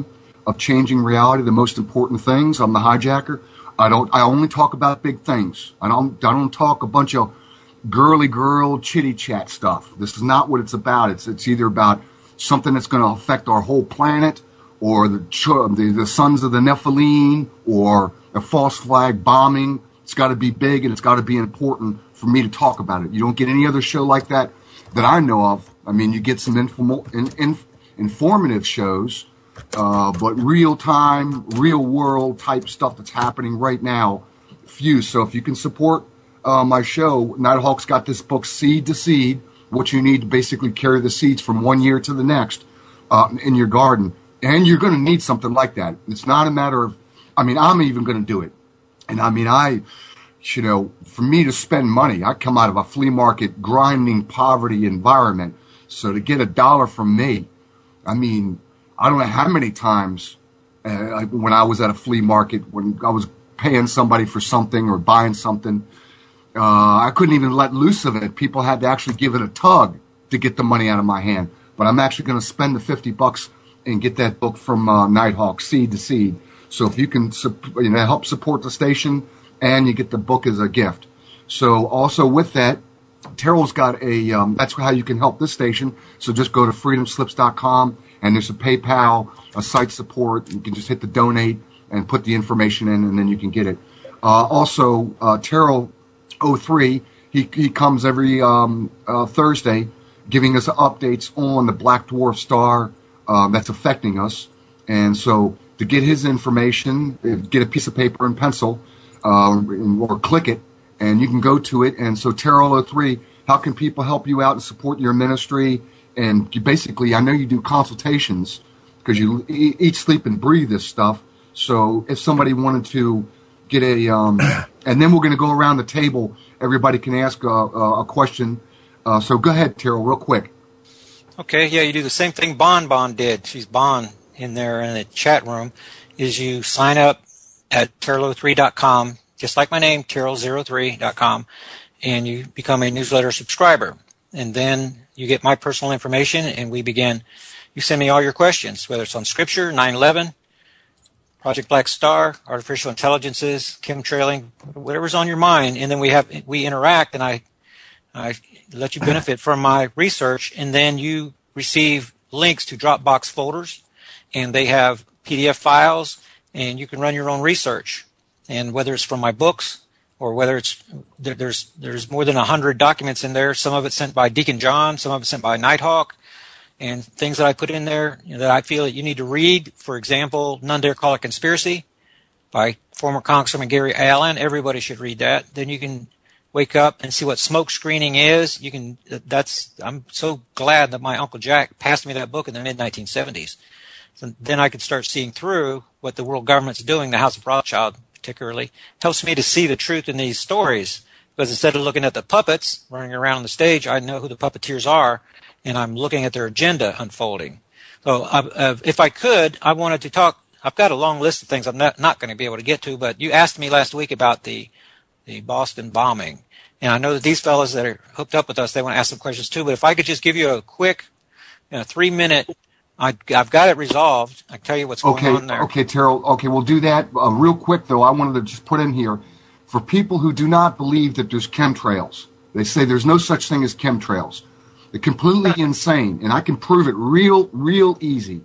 of Changing Reality, the most important things. I'm the hijacker. I don't. I only talk about big things. I don't. I don't talk a bunch of girly girl chitty chat stuff. This is not what it's about. It's it's either about something that's going to affect our whole planet, or the the, the sons of the Nephilim, or a false flag bombing. It's got to be big and it's got to be important for me to talk about it. You don't get any other show like that that I know of. I mean, you get some informal, in, in, informative shows, uh, but real time, real world type stuff that's happening right now, few. So if you can support uh, my show, Nighthawk's got this book, Seed to Seed, what you need to basically carry the seeds from one year to the next uh, in your garden. And you're going to need something like that. It's not a matter of, I mean, I'm even going to do it. And I mean, I, you know, for me to spend money, I come out of a flea market grinding poverty environment. So to get a dollar from me, I mean, I don't know how many times uh, when I was at a flea market, when I was paying somebody for something or buying something, uh, I couldn't even let loose of it. People had to actually give it a tug to get the money out of my hand. But I'm actually going to spend the fifty bucks and get that book from uh, Nighthawk, Seed to Seed. So if you can you know, help support the station, and you get the book as a gift. So also with that, Terrell's got a, um, that's how you can help this station. So just go to freedom slips dot com, and there's a PayPal, a site support. You can just hit the donate and put the information in, and then you can get it. Uh, also, uh, Terrell oh three, he, he comes every um, uh, Thursday giving us updates on the black dwarf star uh, that's affecting us. And so to get his information, get a piece of paper and pencil, uh, or click it, and you can go to it. And so Terrell oh three, how can people help you out and support your ministry? And you basically, I know you do consultations because you eat, sleep, and breathe this stuff. So if somebody wanted to get a, um, and then we're going to go around the table. Everybody can ask a, a question. Uh, so go ahead, Terrell, real quick. Okay, yeah, you do the same thing Bon Bon did. She's Bon in there in the chat room. Is you sign up at terrell oh three dot com, just like my name, terrell oh three dot com, and you become a newsletter subscriber. And then you get my personal information, and we begin. You send me all your questions, whether it's on Scripture, nine eleven, Project Black Star, artificial intelligences, chemtrailing, whatever's on your mind, and then we have we interact, and I I let you benefit from my research, and then you receive links to Dropbox folders, and they have P D F files, and you can run your own research. And whether it's from my books or whether it's there's there's more than a hundred documents in there. Some of it sent by Deacon John, some of it sent by Nighthawk, and things that I put in there you know, that I feel that you need to read. For example, None Dare Call It Conspiracy by former Congressman Gary Allen. Everybody should read that. Then you can wake up and see what smoke screening is. You can. That's. I'm so glad that my Uncle Jack passed me that book in the mid nineteen seventies. So then I could start seeing through what the world government's doing. The House of Rothschild, particularly, helps me to see the truth in these stories. Because instead of looking at the puppets running around on the stage, I know who the puppeteers are, and I'm looking at their agenda unfolding. So uh, uh, if I could, I wanted to talk. I've got a long list of things I'm not, not going to be able to get to, but you asked me last week about the the Boston bombing. And I know that these fellows that are hooked up with us, they want to ask some questions too. But if I could just give you a quick, you know, three-minute, I, I've got it resolved. I can tell you what's okay, going on there. Okay, Terrell. Okay, we'll do that. Uh, real quick, though, I wanted to just put in here, for people who do not believe that there's chemtrails, they say there's no such thing as chemtrails. They're completely insane, and I can prove it real, real easy.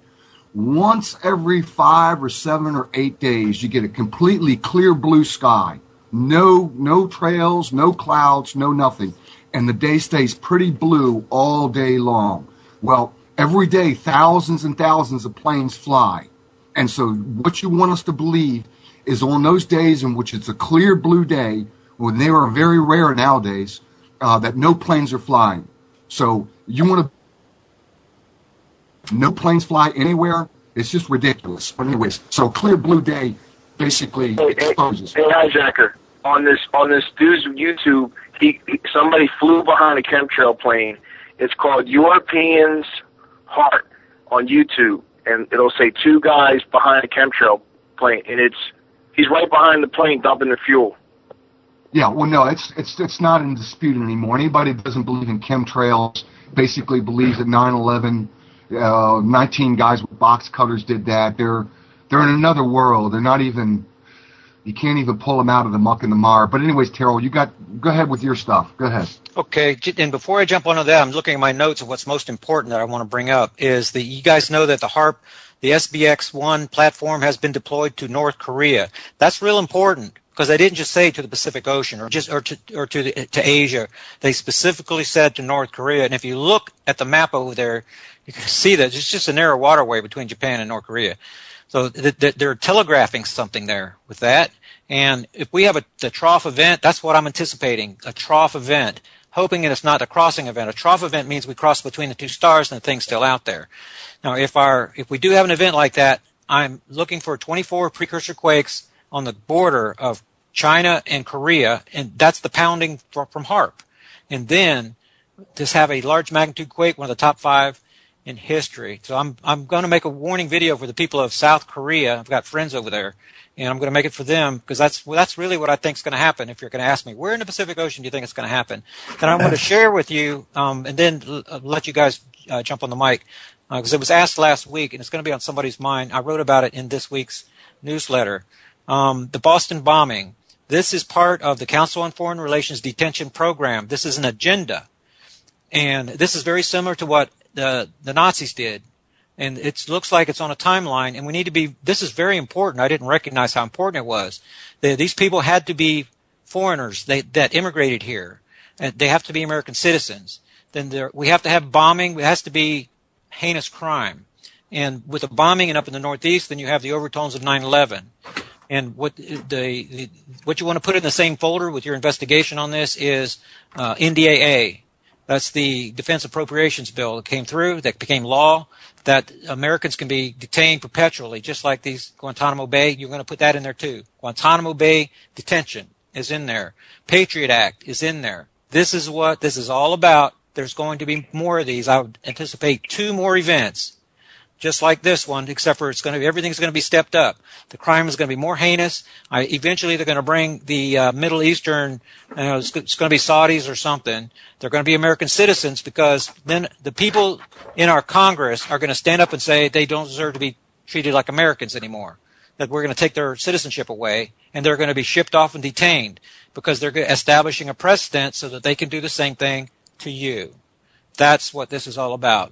Once every five or seven or eight days, you get a completely clear blue sky. No, no trails, no clouds, no nothing. And the day stays pretty blue all day long. Well, every day, thousands and thousands of planes fly. And so what you want us to believe is on those days in which it's a clear blue day, when they are very rare nowadays, uh, that no planes are flying. So you want to, no planes fly anywhere. It's just ridiculous. But anyways, so clear blue day basically hey, exposes. Hey, hey, hijacker, on this on this dude's YouTube, he, he somebody flew behind a chemtrail plane. It's called Europeans Heart on YouTube, and it'll say two guys behind a chemtrail plane, and it's he's right behind the plane dumping the fuel. Yeah, well, no, it's it's it's not in dispute anymore. Anybody that doesn't believe in chemtrails basically believes that nine eleven, uh, nineteen guys with box cutters did that. They're they're in another world. They're not even, you can't even pull them out of the muck and the mire. But anyways, Terrell, you got, go ahead with your stuff. Go ahead. Okay, and before I jump onto that, I'm looking at my notes of what's most important that I want to bring up is that you guys know that the HAARP, the S B X one platform has been deployed to North Korea. That's real important because they didn't just say to the Pacific Ocean or just or to or to the, to Asia. They specifically said to North Korea. And if you look at the map over there, you can see that it's just a narrow waterway between Japan and North Korea. So th- th- they're telegraphing something there with that. And if we have a the trough event, that's what I'm anticipating, a trough event. Hoping that it's not a crossing event. A trough event means we cross between the two stars and the thing's still out there. Now, if our if we do have an event like that, I'm looking for twenty-four precursor quakes on the border of China and Korea, and that's the pounding from, from HAARP. And then just have a large magnitude quake, one of the top five in history. So I'm I'm going to make a warning video for the people of South Korea. I've got friends over there. And I'm going to make it for them because that's well, that's really what I think is going to happen. If you're going to ask me, where in the Pacific Ocean do you think it's going to happen? Then I want to share with you, um, and then l- let you guys uh, jump on the mic because uh, it was asked last week, and it's going to be on somebody's mind. I wrote about it in this week's newsletter. Um, the Boston bombing. This is part of the Council on Foreign Relations detention program. This is an agenda, and this is very similar to what the the Nazis did. And it looks like it's on a timeline, and we need to be, this is very important. I didn't recognize how important it was. They, these people had to be foreigners they, that immigrated here. And they have to be American citizens. Then there, we have to have bombing. It has to be heinous crime. And with the bombing and up in the Northeast, then you have the overtones of nine eleven. And what the, the what you want to put in the same folder with your investigation on this is uh, N D A A. That's the Defense Appropriations Bill that came through, that became law, that Americans can be detained perpetually, just like these Guantanamo Bay. You're going to put that in there too. Guantanamo Bay detention is in there. Patriot Act is in there. This is what this is all about. There's going to be more of these. I would anticipate two more events, just like this one, except for it's going to be, everything's going to be stepped up. The crime is going to be more heinous. I, eventually, they're going to bring the uh, Middle Eastern, you know, it's, it's going to be Saudis or something. They're going to be American citizens because then the people in our Congress are going to stand up and say they don't deserve to be treated like Americans anymore, that we're going to take their citizenship away, and they're going to be shipped off and detained because they're establishing a precedent so that they can do the same thing to you. That's what this is all about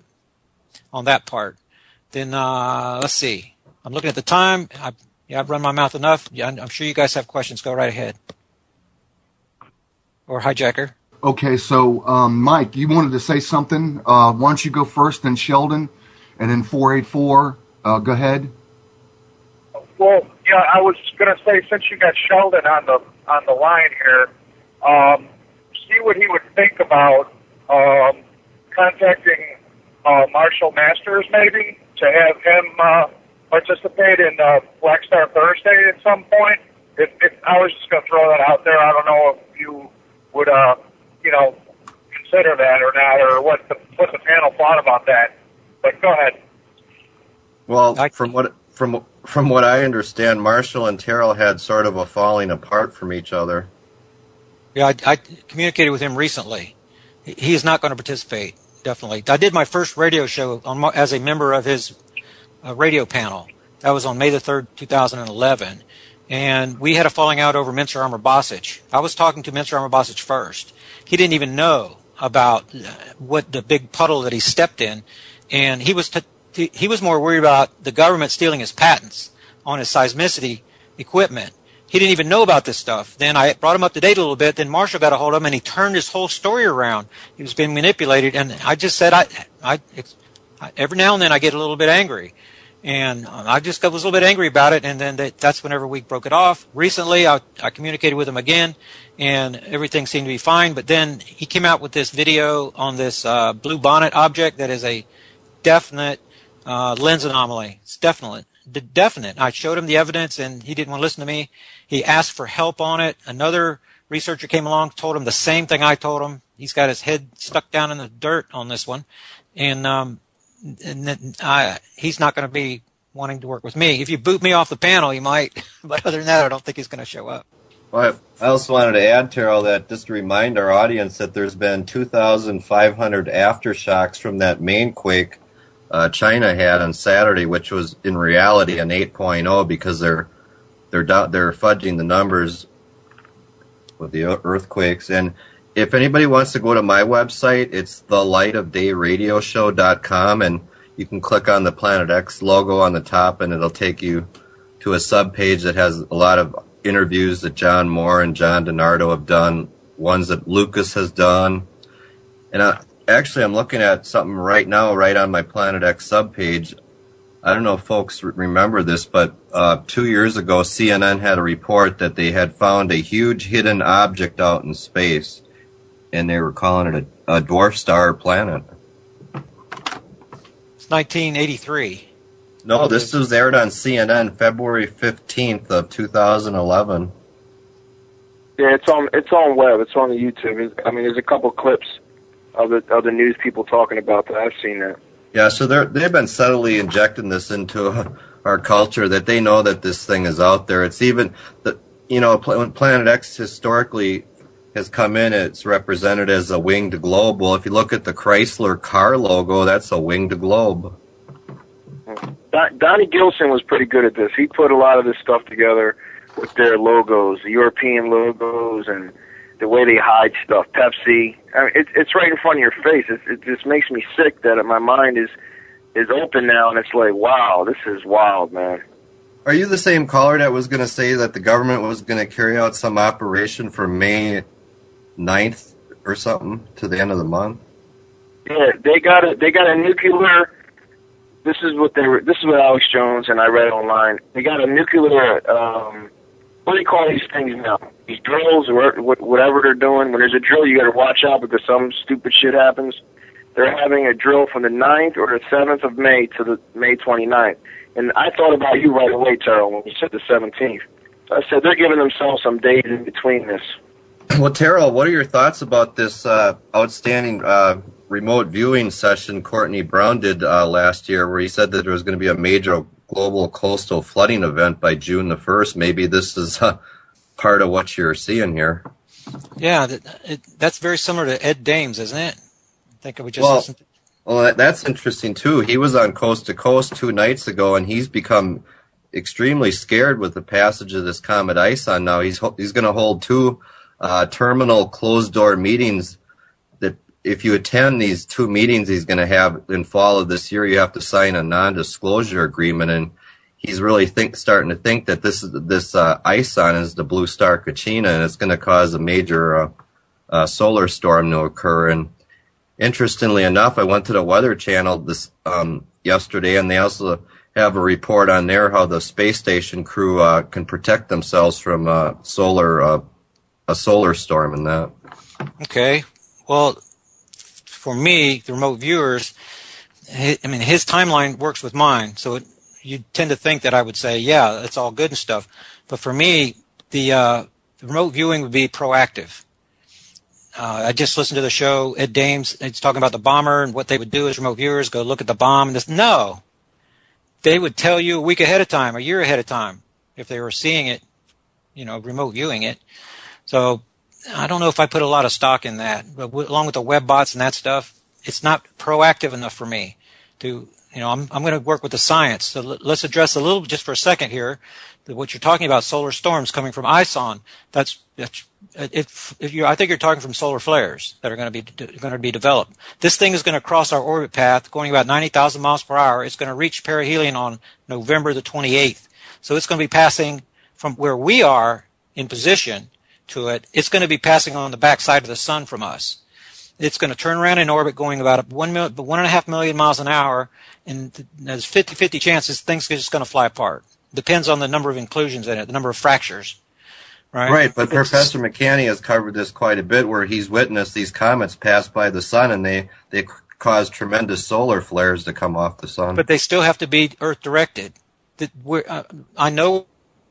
on that part. Then, uh, let's see. I'm looking at the time. I, yeah, I've run my mouth enough. Yeah, I'm sure you guys have questions. Go right ahead. Or hijacker. Okay, so, um, Mike, you wanted to say something. Uh, why don't you go first, then Sheldon, and then four eight four. Uh, go ahead. Well, yeah, I was going to say, since you got Sheldon on the on the line here, um, see what he would think about um, contacting uh, Marshall Masters, maybe, to have him uh, participate in uh, Black Star Thursday at some point. If, if I was just going to throw that out there, I don't know if you would, uh, you know, consider that or not, or what the what the panel thought about that. But go ahead. Well, from what from from what I understand, Marshall and Terrell had sort of a falling apart from each other. Yeah, I, I communicated with him recently. He is not going to participate. Definitely. I did my first radio show on, as a member of his uh, radio panel. That was on May the third, two thousand eleven. And we had a falling out over Mincer Armour Bosich. I was talking to Mincer Armour Bosich first. He didn't even know about what the big puddle that he stepped in. And he was t- he was more worried about the government stealing his patents on his seismicity equipment. He didn't even know about this stuff. Then I brought him up to date a little bit. Then Marshall got a hold of him, and he turned his whole story around. He was being manipulated, and I just said, I, I, I every now and then I get a little bit angry, and I just was a little bit angry about it. And then that, that's whenever we broke it off. Recently, I, I communicated with him again, and everything seemed to be fine. But then he came out with this video on this uh, blue bonnet object that is a definite uh, lens anomaly. It's definite. definite. I showed him the evidence, and he didn't want to listen to me. He asked for help on it. Another researcher came along, told him the same thing I told him. He's got his head stuck down in the dirt on this one, and um, and then I, he's not going to be wanting to work with me. If you boot me off the panel, he might, but other than that, I don't think he's going to show up. Well, I also wanted to add, Terrell, that just to remind our audience that there's been two thousand five hundred aftershocks from that main quake uh, China had on Saturday, which was in reality an eight point oh because they're they're they're fudging the numbers with the earthquakes. And if anybody wants to go to my website, it's the light of day radio show dot com, and you can click on the Planet X logo on the top, and it'll take you to a subpage that has a lot of interviews that John Moore and John DiNardo have done, ones that Lucas has done. And I, actually, I'm looking at something right now, right on my Planet X subpage. I don't know if folks remember this, but uh, two years ago, C N N had a report that they had found a huge hidden object out in space, and they were calling it a, a dwarf star planet. It's nineteen eighty-three. No, this was aired on C N N February fifteenth of two thousand eleven. Yeah, it's on it's on web. It's on the YouTube. It's, I mean, there's a couple clips of the of the news people talking about that. I've seen that. Yeah, so they're they've been subtly injecting this into our culture, that they know that this thing is out there. It's even the you know when Planet X historically has come in, it's represented as a winged globe. Well, if you look at the Chrysler car logo, that's a winged globe. Don, Donnie Gilson was pretty good at this. He put a lot of this stuff together with their logos, the European logos, and the way they hide stuff. Pepsi. I mean, it, it's right in front of your face. It, it just makes me sick that my mind is is open now, and it's like, wow, this is wild, man. Are you the same caller that was going to say that the government was going to carry out some operation from May ninth or something to the end of the month? Yeah, they got a they got a nuclear. This is what they were. This is what Alex Jones and I read online. They got a nuclear. Um, what do you call these things now? These drills or whatever they're doing. When there's a drill, you got to watch out because some stupid shit happens. They're having a drill from the ninth or the seventh of May to the May twenty-ninth. And I thought about you right away, Terrell, when you said the seventeenth. I said they're giving themselves some days in between this. Well, Terrell, what are your thoughts about this uh, outstanding uh, remote viewing session Courtney Brown did uh, last year, where he said that there was going to be a major global coastal flooding event by June the first? Maybe this is uh, part of what you're seeing here. Yeah, that, it, that's very similar to Ed Dames, isn't it? I think we just well, listened to- well, that, that's interesting, too. He was on Coast to Coast two nights ago, and he's become extremely scared with the passage of this Comet Ison now. He's, he's going to hold two uh, terminal closed-door meetings that if you attend these two meetings he's going to have in fall of this year, you have to sign a non-disclosure agreement, and he's really think, starting to think that this is this uh, Ison is the blue star Kachina, and it's going to cause a major uh, uh, solar storm to occur. And interestingly enough, I went to the Weather Channel this um, yesterday, and they also have a report on there how the space station crew uh, can protect themselves from uh, solar uh, a solar storm and that. Okay. Well, for me, the remote viewers, I mean, his timeline works with mine, so it, you tend to think that I would say, yeah, it's all good and stuff. But for me, the, uh, the remote viewing would be proactive. Uh, I just listened to the show, Ed Dames, it's talking about the bomber and what they would do as remote viewers, go look at the bomb. And this, no, they would tell you a week ahead of time, a year ahead of time, if they were seeing it, you know, remote viewing it. So I don't know if I put a lot of stock in that, but w- along with the web bots and that stuff, it's not proactive enough for me to, you know, I'm, I'm going to work with the science. So l- let's address a little, just for a second here, that what you're talking about, solar storms coming from Ison. That's, that's if, if you, I think you're talking from solar flares that are going to be de- going to be developed. This thing is going to cross our orbit path, going about ninety thousand miles per hour. It's going to reach perihelion on November the twenty-eighth. So it's going to be passing from where we are in position to it. It's going to be passing on the backside of the sun from us. It's going to turn around in orbit going about one, mil, one and a half million miles an hour, and there's fifty-fifty chances things are just going to fly apart. Depends on the number of inclusions in it, the number of fractures. Right, right, but it's, Professor McCanny has covered this quite a bit, where he's witnessed these comets pass by the sun, and they, they cause tremendous solar flares to come off the sun. But they still have to be Earth-directed. That we're, uh, I know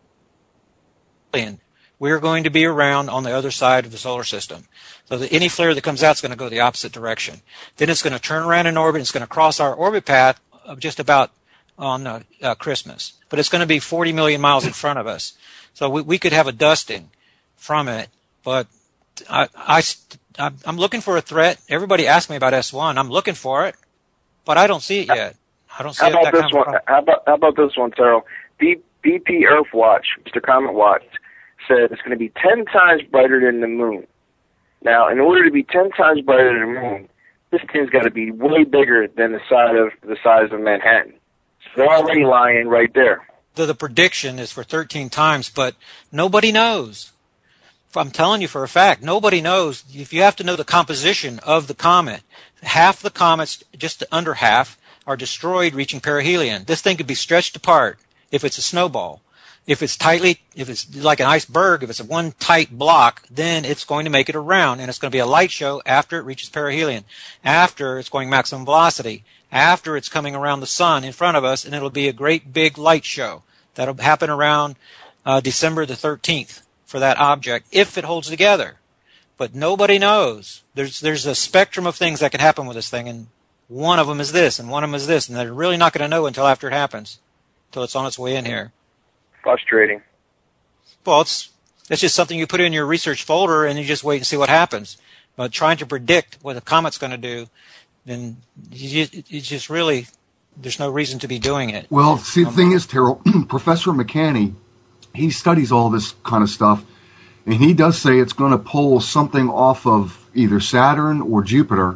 we're going to be around on the other side of the solar system. So that any flare that comes out is going to go the opposite direction. Then it's going to turn around in orbit. It's going to cross our orbit path of just about on uh, uh, Christmas. But it's going to be forty million miles in front of us. So we, we could have a dusting from it. But I, I, I'm looking for a threat. Everybody asks me about S one. I'm looking for it, but I don't see it yet. I don't see How that about this kind of one? How about how about this one, Terrell? B, BP Earthwatch, Mister Comet Watch, said it's going to be ten times brighter than the moon. Now, in order to be ten times brighter than the moon, this thing's got to be way bigger than the size of the size of Manhattan. So they're already lying right there. The, the prediction is for thirteen times, but nobody knows. I'm telling you for a fact, nobody knows. If you have to know the composition of the comet, half the comets, just under half, are destroyed reaching perihelion. This thing could be stretched apart if it's a snowball. If it's tightly, if it's like an iceberg, if it's a one tight block, then it's going to make it around, and it's going to be a light show after it reaches perihelion, after it's going maximum velocity, after it's coming around the sun in front of us, and it'll be a great big light show. That'll happen around uh, December the thirteenth for that object, if it holds together. But nobody knows. There's there's a spectrum of things that can happen with this thing, and one of them is this, and one of them is this, and they're really not going to know until after it happens, until it's on its way in here. Frustrating. Well, it's it's just something you put in your research folder, and you just wait and see what happens. But trying to predict what a comet's going to do, then you just, you just really, there's no reason to be doing it. Well, see, the thing is, Terrell, Professor McCanney, he studies all this kind of stuff, and he does say it's going to pull something off of either Saturn or Jupiter.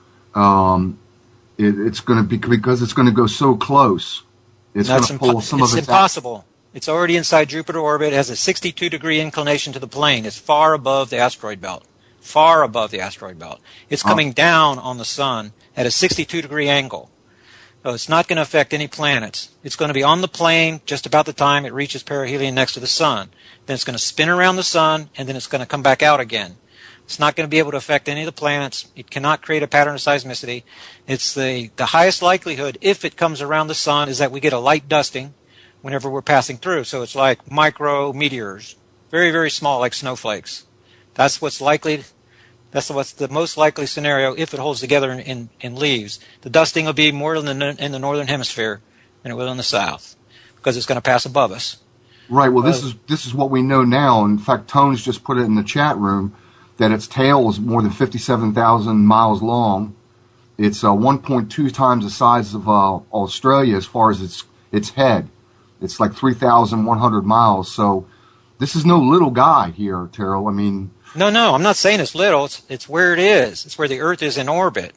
Um, it, it's going to be because it's going to go so close. It's going to pull impo- some it's of its impossible. Out. It's already inside Jupiter orbit. It has a sixty-two degree inclination to the plane. It's far above the asteroid belt. Far above the asteroid belt. It's coming oh. down on the sun at a sixty-two degree angle. So it's not going to affect any planets. It's going to be on the plane just about the time it reaches perihelion next to the sun. Then it's going to spin around the sun, and then it's going to come back out again. It's not going to be able to affect any of the planets. It cannot create a pattern of seismicity. It's the, the highest likelihood, if it comes around the sun, is that we get a light dusting whenever we're passing through. So it's like micro meteors, very, very small, like snowflakes. That's what's likely. That's what's the most likely scenario if it holds together and, and, and leaves. The dusting will be more in the, in the northern hemisphere than it will in the south, because it's going to pass above us. Right. Well, this uh, is this is what we know now. In fact, Tones just put it in the chat room that its tail is more than fifty-seven thousand miles long. It's uh, one point two times the size of uh, Australia as far as its its head. It's like three thousand one hundred miles. So this is no little guy here, Terrell. I mean... No, no, I'm not saying it's little. It's, it's where it is. It's where the Earth is in orbit.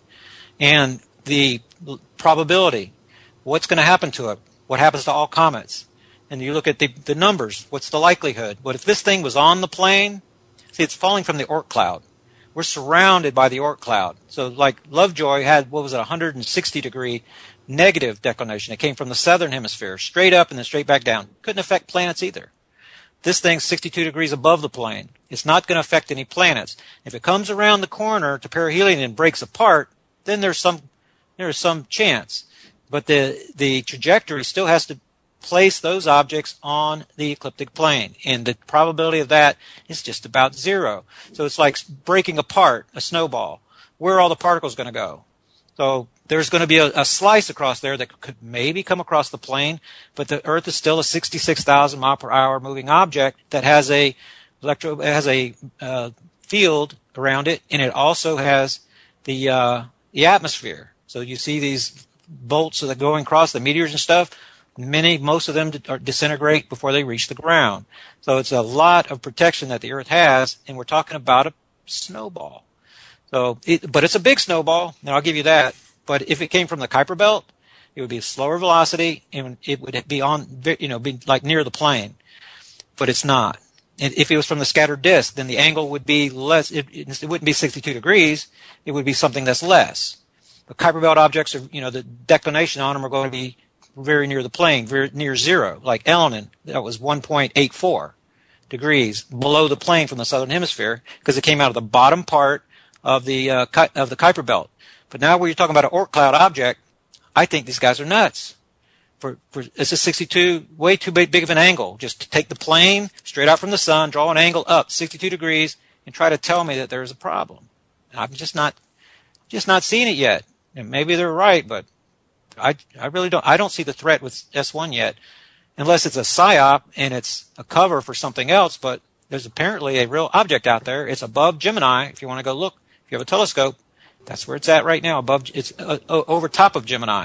And the probability, what's going to happen to it, what happens to all comets. And you look at the, the numbers, what's the likelihood? But if this thing was on the plane, see, it's falling from the Oort cloud. We're surrounded by the Oort cloud. So like Lovejoy had, what was it, one hundred sixty degree negative declination. It came from the southern hemisphere, straight up and then straight back down. Couldn't affect planets either. This thing's sixty-two degrees above the plane. It's not going to affect any planets. If it comes around the corner to perihelion and breaks apart, then there's some there's some chance. But the the trajectory still has to place those objects on the ecliptic plane, and the probability of that is just about zero. So it's like breaking apart a snowball. Where are all the particles going to go? So there's going to be a, a slice across there that could maybe come across the plane, but the Earth is still a sixty-six thousand mile per hour moving object that has a electro has a uh, field around it, and it also has the uh, the atmosphere. So you see these bolts that are going across, the meteors and stuff. Many, most of them disintegrate before they reach the ground. So it's a lot of protection that the Earth has, and we're talking about a snowball. So, it, but it's a big snowball, and I'll give you that. But if it came from the Kuiper Belt, it would be a slower velocity, and it would be on, you know, be like near the plane. But it's not. And if it was from the scattered disk, then the angle would be less. It, it, it wouldn't be sixty-two degrees. It would be something that's less. The Kuiper Belt objects are, you know, the declination on them are going to be very near the plane, very near zero. Like Elenin, that was one point eight four degrees below the plane from the southern hemisphere because it came out of the bottom part of the uh, of the Kuiper Belt. But now when you're talking about an Oort cloud object, I think these guys are nuts. For, for it's a sixty-two, way too big, big of an angle. Just to take the plane straight out from the sun, draw an angle up sixty-two degrees, and try to tell me that there's a problem. And I'm just not, just not seeing it yet. And maybe they're right, but I, I really don't. I don't see the threat with S one yet, unless it's a psyop and it's a cover for something else. But there's apparently a real object out there. It's above Gemini. If you want to go look, if you have a telescope, that's where it's at right now. Above, it's uh, over top of Gemini.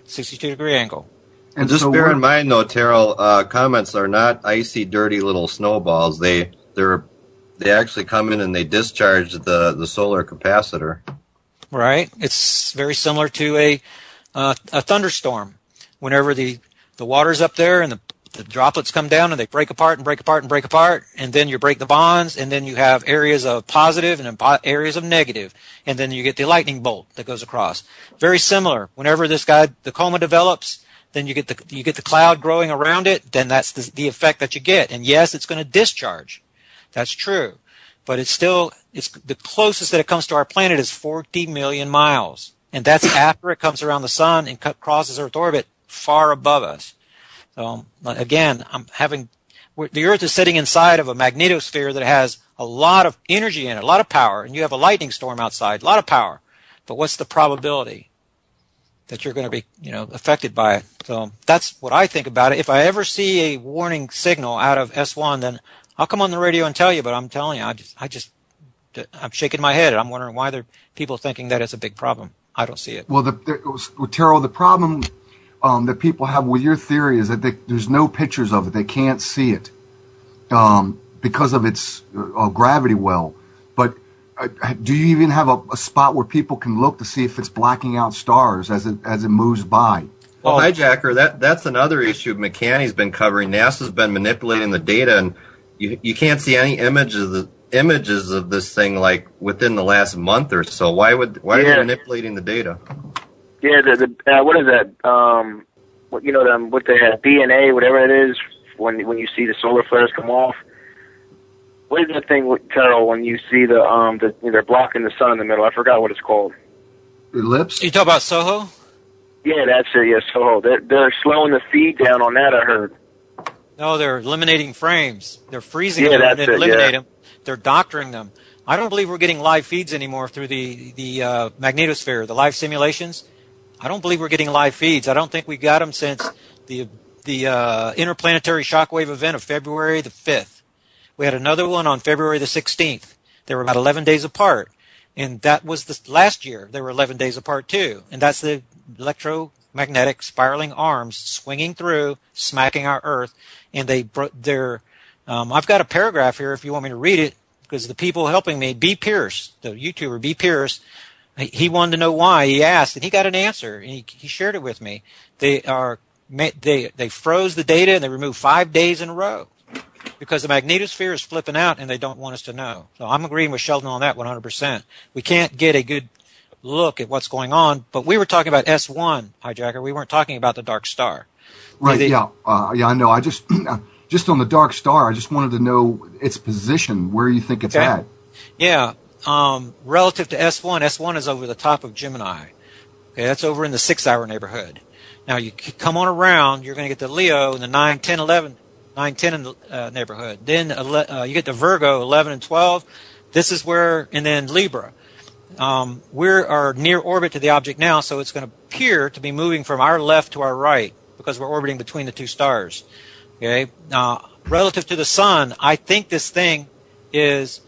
sixty-two degree angle. And just so bear in mind, though, Terrell, uh, comets are not icy, dirty little snowballs. They they're they actually come in and they discharge the, the solar capacitor. Right. It's very similar to a uh, a thunderstorm. Whenever the the water's up there and the the droplets come down and they break apart and break apart and break apart, and then you break the bonds, and then you have areas of positive and areas of negative, and then you get the lightning bolt that goes across. Very similar. Whenever this guy, the coma develops, then you get the you get the cloud growing around it, then that's the, the effect that you get. And yes, it's going to discharge. That's true. But it's still, it's the closest that it comes to our planet is forty million miles. And that's after it comes around the sun and crosses Earth orbit far above us. So again, I'm having the Earth is sitting inside of a magnetosphere that has a lot of energy in it, a lot of power, and you have a lightning storm outside, a lot of power. But what's the probability that you're going to be, you know, affected by it? So that's what I think about it. If I ever see a warning signal out of S one, then I'll come on the radio and tell you. But I'm telling you, I just, I just, I'm shaking my head. I'm wondering why there are people thinking that it's a big problem. I don't see it. Well, the, the, well, Terrell, the problem. Um, that people have with your theory is that they, there's no pictures of it. They can't see it um, because of its uh, gravity well. But uh, do you even have a, a spot where people can look to see if it's blacking out stars as it as it moves by? Well, hijacker, that that's another issue McCanney's been covering. NASA's been manipulating the data, and you you can't see any images of the images of this thing like within the last month or so. Why would why yeah. are they manipulating the data? Yeah, the, the uh, what is that? Um, what you know, the, what they have D N A, whatever it is, when when you see the solar flares come off. What is that thing, with Carol? When you see the um, the they're blocking the sun in the middle? I forgot what it's called. Ellipse. You talk about SOHO? Yeah, that's it. Yeah, SOHO. They're they're slowing the feed down on that. I heard. No, they're eliminating frames. They're freezing yeah, them that's and then it, eliminate yeah. them. They're doctoring them. I don't believe we're getting live feeds anymore through the the uh, magnetosphere, the live simulations. I don't believe we're getting live feeds. I don't think we got them since the the uh, interplanetary shockwave event of February the fifth. We had another one on February the sixteenth. They were about eleven days apart. And that was the last year. They were eleven days apart too. And that's the electromagnetic spiraling arms swinging through, smacking our Earth. And they bro- they're, um, I've got a paragraph here if you want me to read it, because the people helping me, B. Pierce, the YouTuber B. Pierce, he wanted to know why. He asked, and he got an answer, and he, he shared it with me. They are they they froze the data, and they removed five days in a row because the magnetosphere is flipping out, and they don't want us to know. So I'm agreeing with Sheldon on that one hundred percent. We can't get a good look at what's going on, but we were talking about S one, hijacker. We weren't talking about the dark star. Right, they, yeah. Uh, yeah, I know. I just, just on the dark star, I just wanted to know its position, where you think it's okay. at. Yeah. Um, relative to S one, S one is over the top of Gemini. Okay, that's over in the six-hour neighborhood. Now, you come on around, you're going to get the Leo in the nine, ten, eleven, nine, ten in the, uh, neighborhood. Then uh, you get the Virgo, eleven and twelve. This is where, and then Libra. Um, we are near orbit to the object now, so it's going to appear to be moving from our left to our right because we're orbiting between the two stars. Okay. Now, relative to the sun, I think this thing is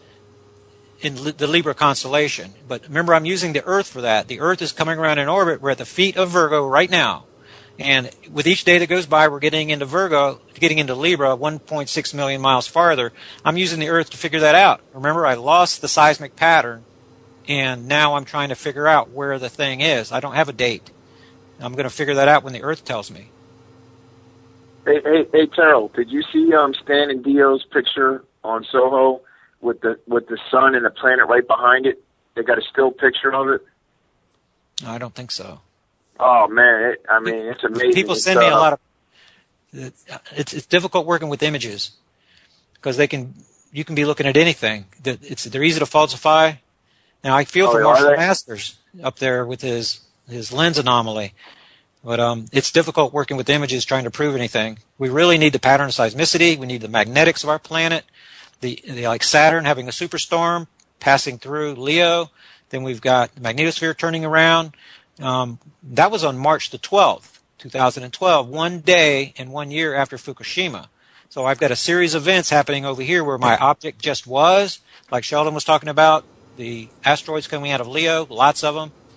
in the Libra constellation. But remember, I'm using the Earth for that. The Earth is coming around in orbit. We're at the feet of Virgo right now. And with each day that goes by, we're getting into Virgo, getting into Libra one point six million miles farther. I'm using the Earth to figure that out. Remember, I lost the seismic pattern, and now I'm trying to figure out where the thing is. I don't have a date. I'm going to figure that out when the Earth tells me. Hey, hey, hey, Terrell, did you see um, Stan and Dio's picture on SOHO? With the with the sun and the planet right behind it, they got a still picture of it. I don't think so. Oh man, it, I mean it's amazing. People send it's, me a uh, lot of. It's it's difficult working with images because they can you can be looking at anything. It's they're easy to falsify. Now I feel oh, for are Marshall they? Masters up there with his his lens anomaly, but um, it's difficult working with images trying to prove anything. We really need the pattern of seismicity. We need the magnetics of our planet. The, the like Saturn having a superstorm passing through Leo. Then we've got the magnetosphere turning around. Um, that was on March the twelfth, two thousand twelve, one day and one year after Fukushima. So I've got a series of events happening over here where my object just was, like Sheldon was talking about, the asteroids coming out of Leo, lots of them.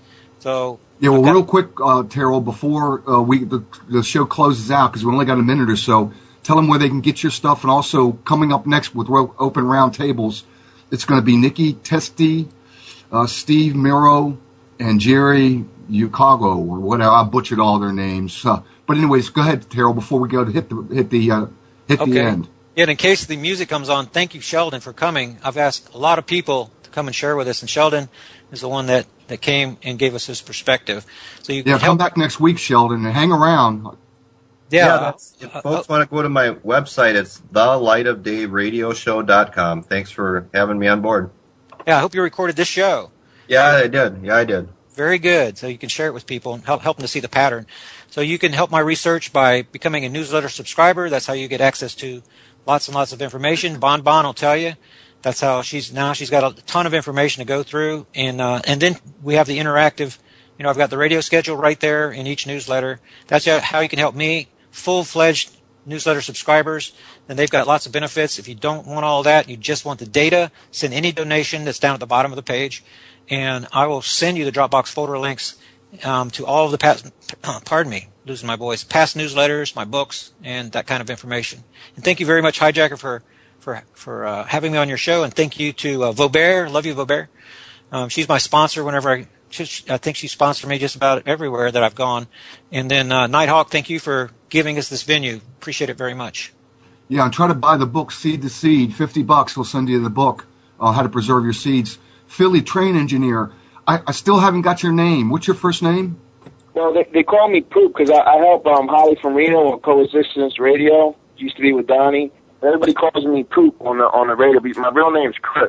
So yeah, well, I've got- real quick, uh, Terrell, before uh, we the, the show closes out, because we only got a minute or so, tell them where they can get your stuff, and also coming up next with ro- open round tables, it's going to be Nikki Testi, uh, Steve Miro, and Jerry Ucago, or whatever. I butchered all their names. Uh, but anyways, go ahead, Terrell, before we go to hit the hit the uh, hit Okay. the end. Yeah, and in case the music comes on, thank you, Sheldon, for coming. I've asked a lot of people to come and share with us, and Sheldon is the one that, that came and gave us his perspective. So you can Yeah, come help. back next week, Sheldon, and hang around. Yeah, Yeah, that's, if uh, folks uh, want to go to my website, it's the light of day radio show dot com. Thanks for having me on board. yeah. I hope you recorded this show. Yeah, I did. Yeah, I did. Very good. So you can share it with people and help help them to see the pattern. So you can help my research by becoming a newsletter subscriber. That's how you get access to lots and lots of information. Bon Bon will tell you. That's how she's now. She's got a ton of information to go through, and uh, and then we have the interactive. You know, I've got the radio schedule right there in each newsletter. That's how you can help me. Full-fledged newsletter subscribers, and they've got lots of benefits. If you don't want all that, you just want the data, send any donation that's down at the bottom of the page, and I will send you the Dropbox folder links um, to all of the past, pardon me, losing my voice, past newsletters, my books, and that kind of information. And thank you very much, Hijacker, for for for uh, having me on your show, and thank you to uh, Vaubert. Love you, Vaubert. Um, she's my sponsor whenever I. I think she sponsored me just about everywhere that I've gone. And then uh, Nighthawk, thank you for giving us this venue. Appreciate it very much. Yeah, and try to buy the book Seed to Seed. Fifty bucks. We'll send you the book, uh, How to Preserve Your Seeds. Philly Train Engineer. I, I still haven't got your name. What's your first name? Well, they, they call me Poop because I, I help um, Holly from Reno on Coexistence Radio. Used to be with Donnie. Everybody calls me Poop on the on the radio. My real name's Chris.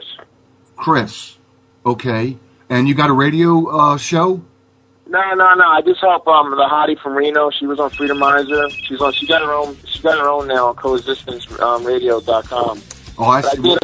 Chris. Okay. And you got a radio uh, show? No, no, no. I just help um the hottie from Reno. She was on Freedomizer. She's on. She got her own. She got her own now on Coexistence Radio dot com. Oh, I But I see. did